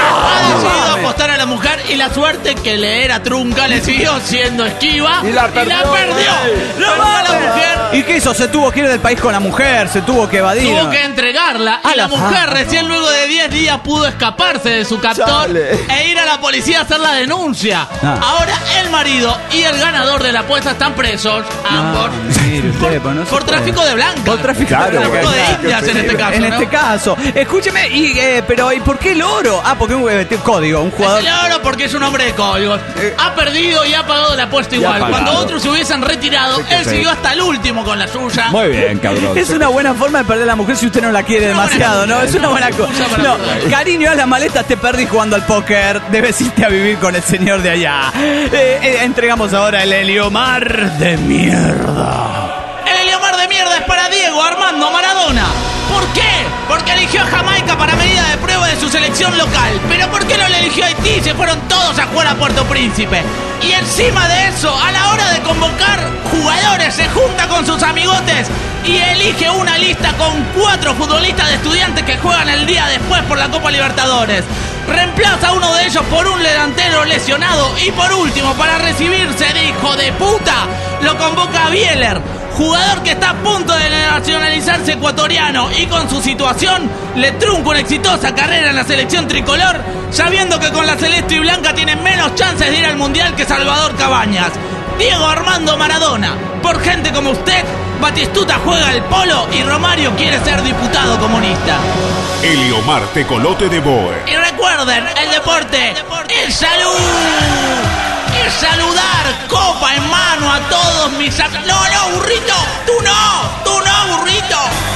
Ha decidido apostar a la mujer y la suerte que le era trunca le siguió siendo esquiva Y la perdió, perdió. No Perdió a la mames. mujer. ¿Y qué hizo? Se tuvo que ir del país con la mujer, se tuvo que evadir. Tuvo que entregarla A y la la- mujer ah. recién luego de diez días pudo escaparse de su captor Chale. e ir a la policía a hacer la denuncia. Ah. Ahora el marido y el ganador de la apuesta están presos, ambos, No, mire usted, pues no se por puede. tráfico de blancas. Por tráfico Claro, de güey. Tráfico de Sí, indias sí, en este caso, En ¿no? este caso. Escúcheme, y, eh, pero ¿y por qué el oro? Ah, porque un eh, código, un jugador. Es el oro porque es un hombre de códigos. Eh. Ha perdido y ha pagado la apuesta ha igual. pagado. Cuando otros se hubiesen retirado, Sí que él sí. siguió hasta el último con la suya. Muy bien, cabrón. Es una buena forma de perder a la mujer si usted no la quiere Una demasiado, buena ¿no? Es una buena excusa cosa. para No, perder. cariño, haz las maletas, te perdí jugando al póker. Debes irte a vivir con el señor de allá. Eh, eh, entregamos ahora el Eliomar de mierda. El Eliomar de mierda es para Diego Armando Maradona. ¿Por qué? Porque eligió a Jamaica para medida de prueba de su selección local. ¿Pero por qué no le eligió a Haití? Se fueron todos a jugar a Puerto Príncipe. Y encima de eso, a la hora de convocar jugadores, se junta con sus amigotes y elige una lista con cuatro futbolistas de Estudiantes que juegan el día después por la Copa Libertadores. Reemplaza a uno de ellos por un delantero lesionado. Y por último, para recibirse de hijo de puta, lo convoca a Bieler, jugador que está a punto de nacionalizarse ecuatoriano y con su situación le trunca una exitosa carrera en la selección tricolor, sabiendo que con la celeste y blanca tiene menos chances de ir al Mundial que Salvador Cabañas. Diego Armando Maradona. Por gente como usted, Batistuta juega al polo y Romario quiere ser diputado comunista. Eliomar Tecolote de Boe. Y recuerden, el deporte es salud. Es saludar copa en mano a todos mis... No, no, burrito. Tú no. Tú no, burrito.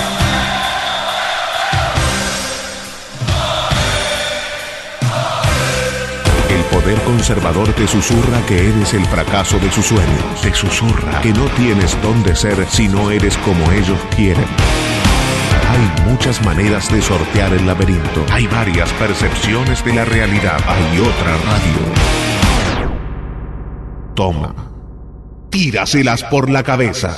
El poder conservador te susurra que eres el fracaso de sus sueños. Te susurra que no tienes dónde ser si no eres como ellos quieren. Hay muchas maneras de sortear el laberinto. Hay varias percepciones de la realidad. Hay otra radio. Toma. Tíraselas por la cabeza.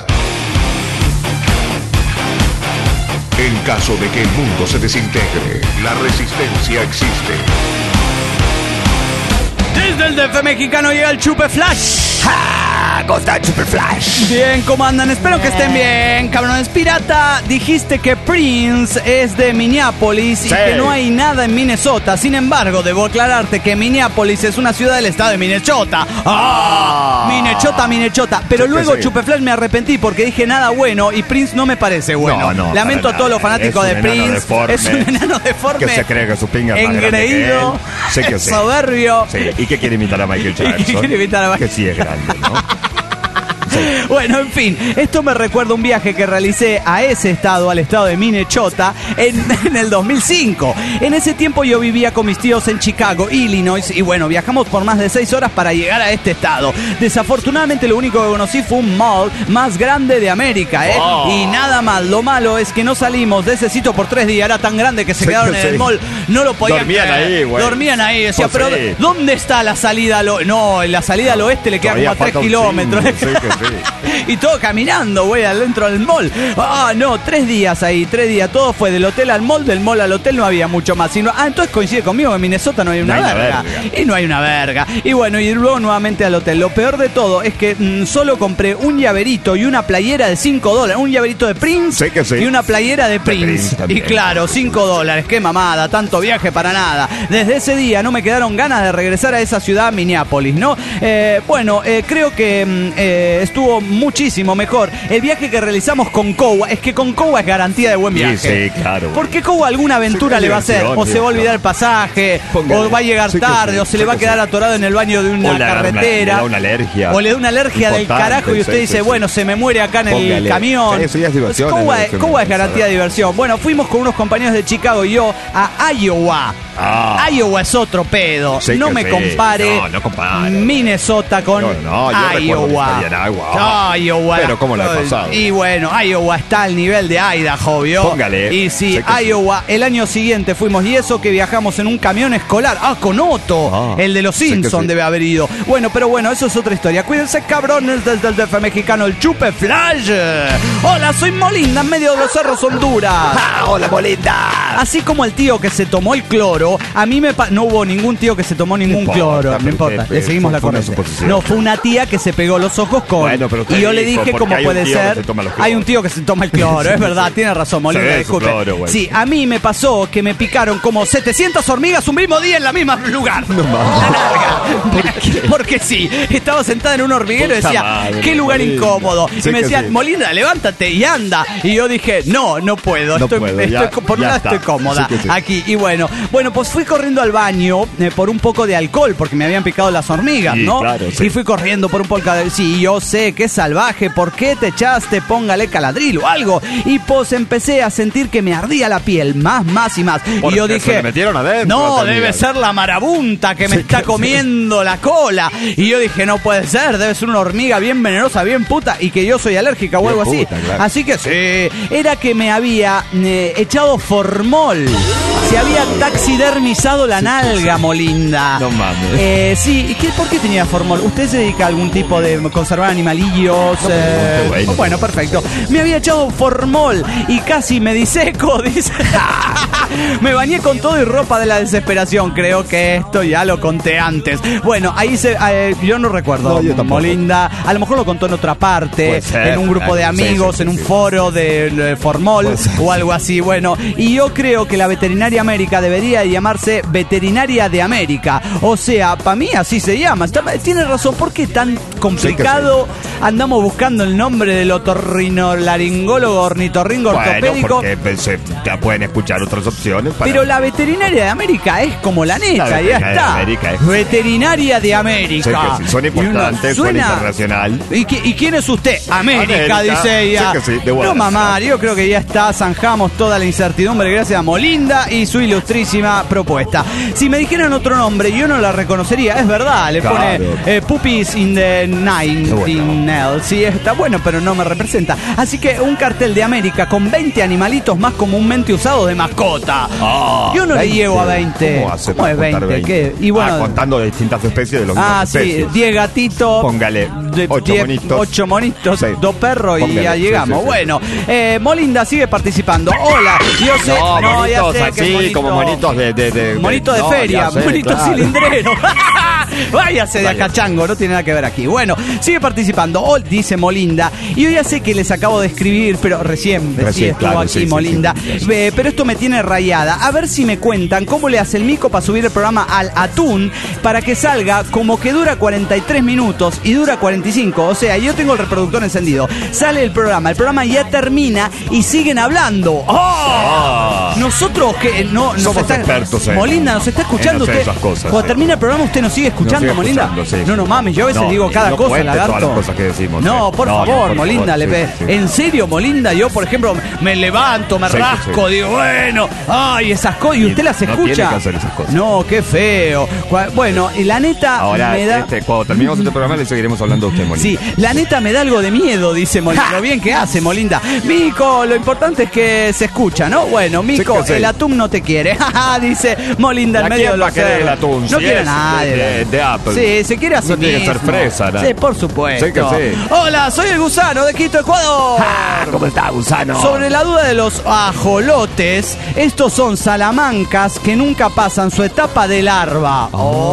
En caso de que el mundo se desintegre, la resistencia existe. Desde el D F mexicano llega el Chupe Flash. ¡Ja! Costa Chupe Flash. Bien, ¿cómo andan? Espero que estén bien, cabrones. Pirata, dijiste que Prince es de Minneapolis y Sí. que no hay nada en Minnesota. Sin embargo, debo aclararte que Minneapolis es una ciudad del estado de Minnesota. ¡Ah! Minnesota, Minnesota. Pero Sí, luego, sí. Chupe Flash, me arrepentí porque dije nada bueno y Prince no me parece bueno. No, no, Lamento para a todos los nada. fanáticos Es de un enano Prince. deforme. Es un enano deforme. Que se cree que su pinga es más grande que engreído, él. Sé que sí. soberbio. Sí, ¿y qué quiere imitar a Michael ¿Y qué Jackson? quiere imitar a Michael? Que sí es grande, ¿no? Bueno, en fin, esto me recuerda un viaje que realicé a ese estado, al estado de Minnesota, en, en el dos mil cinco. En ese tiempo yo vivía con mis tíos en Chicago, Illinois, y bueno, viajamos por más de seis horas para llegar a este estado. Desafortunadamente lo único que conocí fue un mall más grande de América, ¿eh? Oh. Y nada más, lo malo es que no salimos de ese sitio por tres días, era tan grande que se Sí, quedaron en sí. el mall, no lo podían Dormían creer. ahí, güey. Dormían ahí, decía, Pues pero sí. ¿dónde está la salida al oeste? No, la salida al oeste le queda Todavía como a tres falta un kilómetros. chingo, sí que sí. Y todo caminando, güey, adentro del mall. Ah, no, tres días ahí, tres días. Todo fue del hotel al mall, del mall al hotel, no había mucho más. Sino, ah, entonces coincide conmigo, en Minnesota no hay una, No hay una verga. verga. Y no hay una verga. Y bueno, y luego nuevamente al hotel. Lo peor de todo es que mm, solo compré un llaverito y una playera de cinco dólares. Un llaverito de Prince Sí que sí. y una playera de Prince. Prince y también. claro, cinco dólares. Qué mamada, tanto viaje para nada. Desde ese día no me quedaron ganas de regresar a esa ciudad, Minneapolis, ¿no? Eh, bueno, eh, creo que mm, eh, estuvo muchísimo mejor el viaje que realizamos con Cowa. Es que con Cowa es garantía de buen Sí, viaje. sí, claro. Porque Cowa alguna aventura Sí, le va a hacer. diversión, O se va a olvidar diversión. el pasaje, Póngale. o va a llegar Sí que tarde, sí, o se sí le va a que quedar sí. atorado en el baño de una O le da una- carretera. le da una alergia. O le da una alergia del Importante, carajo y usted sí, dice, sí, sí. bueno, se me muere acá en el Póngale. camión. Sí, eso ya es diversión, Pues Cowa, es diversión, Cowa es es garantía de diversión. Bueno, fuimos con unos compañeros de Chicago y yo a Iowa. Ah. Iowa es otro pedo. Sí no que me sí. compare No, no compare. Minnesota con No, no, yo recuerdo mi Iowa. estadía en Iowa. Iowa. Pero ¿cómo la he pasado? Y bueno, Iowa está al nivel de Idaho, ¿vio? Póngale. Y sí, Sé que sí. Iowa, el año siguiente fuimos, y eso que viajamos en un camión escolar. Ah, con Otto, Ah, el de los sé que Simpsons sí. debe haber ido. Bueno, pero bueno, eso es otra historia. Cuídense, cabrones, desde el D F mexicano, el Chupe Flash. Hola, soy Molinda, en medio de los cerros Honduras. ¡Ah, hola, bolita! Así como el tío que se tomó el cloro, a mí me pa- no hubo ningún tío que se tomó ningún importa, cloro, no pero importa, que- le seguimos fue- la fue una corriente. suposición. No, fue una tía que se pegó los ojos con. Bueno, pero usted y yo le dijo, dije porque cómo hay un puede tío que ser. se toma los Hay un cloros. tío que se toma el cloro, es verdad, tiene razón, Molina, Se ve su disculpe. cloro, güey. Sí, a mí me pasó que me picaron como setecientas hormigas un mismo día en la misma lugar. No Porque, porque sí, estaba sentada en un hormiguero y Puta decía, madre, qué lugar Molina. incómodo. Sí y me que decían, sí. Molina, levántate y anda. Y yo dije, no, no puedo. No estoy, puedo, estoy ya- co- por un ya lado está. estoy cómoda Sí que sí. aquí. Y bueno, bueno, pues fui corriendo al baño eh, por un poco de alcohol porque me habían picado las hormigas, Sí, ¿no? claro, sí. Y fui corriendo por un poco de... Sí, yo sé que es salvaje. ¿Por qué te echaste? Póngale caladril o algo. Y pues empecé a sentir que me ardía la piel más, más y más. Y Porque yo se dije... le metieron adentro No, las debe hormigas. ser la marabunta que me Sí, está que sí. comiendo mordiendo la cola. Y yo dije, no puede ser, debe ser una hormiga bien venenosa, bien puta, y que yo soy alérgica o Bien algo así. puta, claro. Así que sí, era que me había eh, echado formol. Se había taxidermizado la nalga, Molinda. No mames. Eh, sí, ¿y qué, por qué tenía formol? ¿Usted se dedica a algún tipo de conservar animalillos? No, Eh, qué bueno. bueno, perfecto. Me había echado formol y casi me diseco, dice. Me bañé con todo y ropa de la desesperación. Creo que esto ya lo conté antes. Bueno, ahí se, eh, yo no recuerdo, No, yo tampoco. Molinda. A lo mejor lo contó en otra parte, Puede ser. en un grupo de Ah, sí, amigos, sí, sí, en un sí. foro de, de formol Puede ser. o algo así. Bueno, y yo creo que la Veterinaria América debería llamarse Veterinaria de América. O sea, para mí así se llama. Está- tiene razón, ¿por qué tan complicado andamos buscando el nombre del otorrinolaringólogo, ornitorringo, Bueno, ortopédico? porque pensé, ya pueden escuchar otras opciones. Para... Pero la Veterinaria de América es como la neta, La ya Veterinaria está. de América es- Veterinaria de América. Sí que sí, suena Y uno importante, suena internacional. ¿Y, qui- y quién es usted? América, América. dice ella. Sí que sí, de no, buenas. mamá, yo creo que ya está, zanjamos toda la incertidumbre gracias a Molinda y su ilustrísima propuesta. Si me dijeran otro nombre, yo no la reconocería, es verdad, le Claro. pone eh, Puppies in the Nine bueno. Sí, está bueno, pero no me representa. Así que un cartel de América con veinte animalitos más comúnmente usados de mascota. Ah, Yo no le veinte. llego a veinte. ¿Cómo hace ¿Cómo para es contar veinte? veinte? ¿Qué? Y bueno, Ah, contando distintas especies de los ah, mismos sí, especies. diez gatitos. Póngale de- ocho diez- monitos. ocho monitos, Sí. dos perros y Póngale, ya sí, llegamos. sí, sí. Bueno, eh, Molinda sigue participando. Hola, yo sé. No, ya monitos sé que así, monito- como monitos de... de, de Monito de no, feria, ya sé, monito claro. cilindrero. Váyase de Vaya. acá, chango, no tiene nada que ver aquí. Bueno, sigue participando. Oh, dice Molinda. Y yo ya sé que les acabo de escribir, pero recién, recién, Recién, estuvo claro, aquí sí, sí, Molinda. sí, sí. Eh, pero esto me tiene rayada. A ver si me cuentan cómo le hace el mico para subir el programa al atún para que salga como que dura cuarenta y tres minutos y dura cuarenta y cinco. O sea, yo tengo el reproductor encendido. Sale el programa, el programa ya termina y siguen hablando. ¡Oh! Nosotros que no nos Somos está- expertos en- Molinda, nos está escuchando en hacer usted. esas cosas, Cuando sí. termina el programa, usted nos sigue escuchando, sigue Molinda. escuchando, sí, no, sí. no mames, yo a veces No, digo y cada no cosa, cuente lagarto. todas las cosas que decimos, No, sí. por No, no, favor, por Molinda, favor, le sí, pe- sí. en serio, Molinda, yo por ejemplo me levanto, me Sí, sí, rasco, sí. digo, bueno, ay, esas cosas, y usted las no escucha. tiene que hacer esas cosas. No, qué feo. Cua- Bueno, y la neta Ahora, me da. este, cuando terminemos este programa, le seguiremos hablando a usted, Molinda. Sí, la neta me da algo de miedo, dice Molinda. Lo bien que hace, Molinda. Mico, lo importante es que se escucha, ¿no? Bueno, Mico, Sí que sí. el atún no te quiere. Jaja, dice Molinda en ¿A medio quién de va los a querer el cerros. atún? No Si quiere es nadie. de- de- de Apple. Sí, se quiere a sí No tiene que ser mismo. fresa, ¿no? Sí, por supuesto. Sí que sí. Hola, soy el gusano de Quito, Ecuador. Ah, ¿cómo está, gusano? Sobre la duda de los ajolotes, estos son salamancas que nunca pasan su etapa de larva.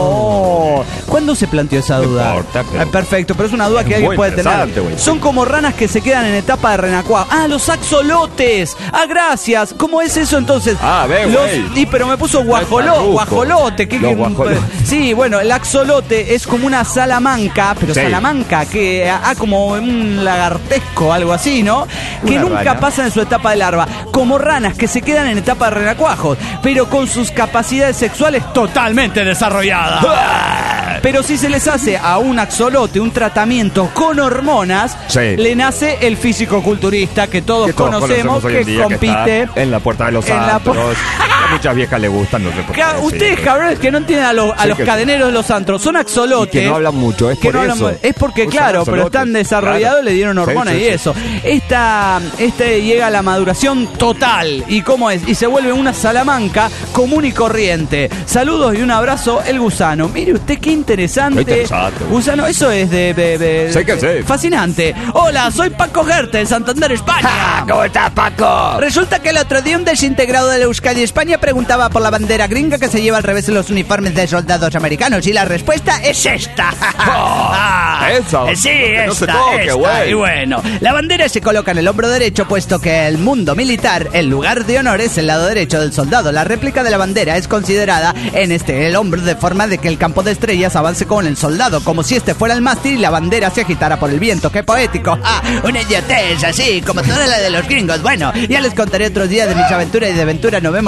Oh. ¿Cuándo se planteó esa No duda? importa, pero- Ah, perfecto, pero es una duda Es que alguien muy puede tener. interesante, güey. Son como ranas que se quedan en etapa de renacuajo. Ah, los axolotes. Ah, gracias. ¿Cómo es eso entonces? Ah, ve, Los- güey. Y pero me puso guajolo, Está ruco. guajolote. ¿Qué- Los qué- guajolotes. Sí, bueno, el axolote es como una salamanca, pero Sí. salamanca que ah, como un lagartesco, algo así, ¿no? Que Una nunca rana. pasan en su etapa de larva, como ranas que se quedan en etapa de renacuajos, pero con sus capacidades sexuales totalmente desarrolladas. Pero si se les hace a un axolote un tratamiento con hormonas, Sí. le nace el físico-culturista que todos, Que todos conocemos, hoy que en día, compite. que está en la puerta de los en la pu- antros. A muchas viejas le gustan, no sé por qué. Ca- sí, Ustedes, sí. cabrones, que no entienden a, los- a Sí los que sí. cadeneros de los antros, son axolotes. Y que no hablan mucho, es que por no hablan eso. mu- Es porque, Usan claro, pero axolotes, están desarrollados, claro. le dieron Sí, hormonas sí, y sí. eso. Esta, este llega a la maduración total. ¿Y cómo es? Y se vuelve una salamanca común y corriente. Saludos y un abrazo, el gusano. Mire usted qué interesante. Qué interesante. Gusano, eso es de... de- de- Sí que sí. Fascinante. Hola, soy Paco Gerte, de Santander, España. ¿Cómo estás, Paco? Resulta que el otro día un desintegrado de la Euskadi España preguntaba por la bandera gringa que se lleva al revés en los uniformes de soldados americanos y la respuesta es esta. Ah, esa. Sí, Que no esta, se toque, esta. güey. Y bueno, la bandera se coloca en el hombro derecho puesto que el mundo militar, el lugar de honor es el lado derecho del soldado. La réplica de la bandera es considerada en este el hombro de forma de que el campo de estrellas avance con el soldado, como si este fuera el mástil y la bandera se agitara por el viento. ¡Qué poético! ¡Ah! Una idiotez así, como toda la de los gringos. Bueno, ya les contaré otros días de mis aventuras y de aventuras. Nos vemos en el Le Pego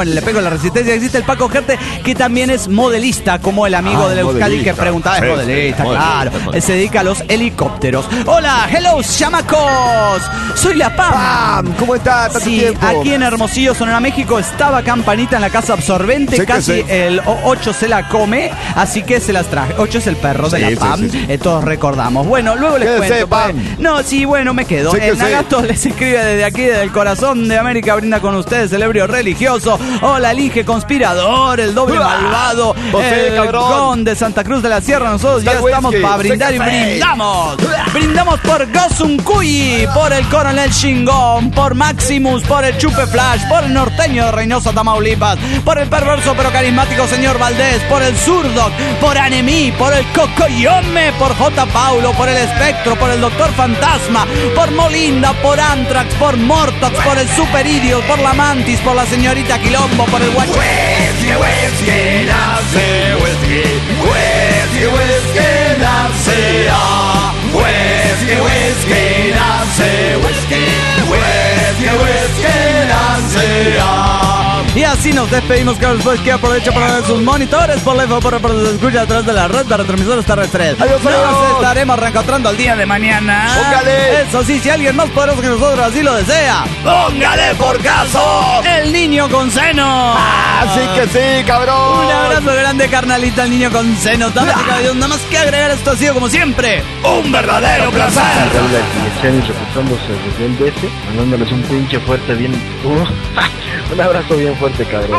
la Resistencia. Existe el Paco Gerte, que también es modelista, como el amigo Ah, del Euskadi modelista. que preguntaba. Es Sí, modelista, sí, claro. modelista, Él se dedica a los helicópteros. Hola, hello, chamacos. Soy la Pam. Pam, ¿cómo está? Tanto Sí, tiempo. aquí en Hermosillo, Sonora, México, estaba Campanita en la casa absorbente. Sí que Casi sí. el ocho se la come, así que se las traje. ocho es el perro de Sí, la sí, Pam. sí, sí. Eh, todos recordamos. Bueno, luego les Quédese, cuento. Pam. pues. No, sí, bueno, me quedo. Sí que Eh, sí. Nagato les escribe desde aquí, desde el corazón de América, brinda con ustedes el ebrio religioso. Hola, el Inge conspirador, el doble ¡Uah! malvado, José, el cabrón. Gon de Santa Cruz de la Sierra. Nosotros ya Está estamos whisky. para brindar y Sí que sí. brindamos. Brindamos por Gosuncuyi, por el Coronel Chingón, por Maximus, por el Chupe Flash, por el norteño de Reynosa, Tamaulipas, por el perverso pero carismático señor Valdés, por el Zurdo, por Anemí, por el Cocoyome, por J. Paulo, por el Espectro, por el Doctor Fantasma, por Molinda, por Antrax, por Mortox, por el Super Idiot, por la Mantis, por la señorita Quilombo, por el Guacho. Whisky, whisky, nace whisky. Whisky, whisky, nace ah. Whisky, whisky, nace whisky. Whisky, whisky, nace ah. Y así nos despedimos, que después que aprovecha para ver sus monitores por la por, por se escucha a través de la red de retransmisores terrestres. Adiós, Nos adiós. estaremos reencontrando el día de mañana. Póngale. Eso sí, si alguien más poderoso que nosotros así lo desea, ¡Póngale por caso! el niño con seno. Así que sí, cabrón. Un abrazo grande, carnalita, al niño con seno. Damas y caballeros, nada más que agregar, esto ha sido como siempre Un verdadero placer. Habla Chimichani reportándose desde el D F, mandándoles un pinche fuerte bien. Uh, un abrazo bien fuerte, cabrón.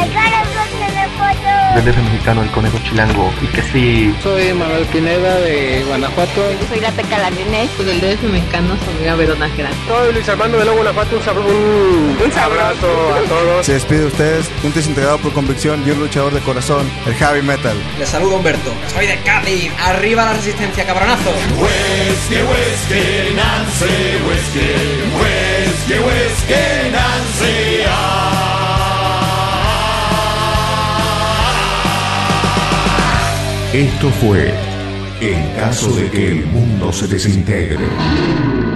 Del D F mexicano, el conejo chilango. Y que sí. Soy Manuel Pineda de Guanajuato. Soy la Teca Larinés, del D F mexicano, soy Verona Gran. Soy Luis Armando de Lobo Guanajuato. Un, sabro, un, un abrazo a todos. Se despide de ustedes, un desintegrado por convicción y un luchador de corazón, el Heavy Metal. Les saludo Humberto, soy de Cádiz. Arriba la resistencia, cabronazo. Whisky, whisky, Nancy, whisky. Whisky, whisky, Nancy, ah. Esto fue En caso de que el mundo se desintegre.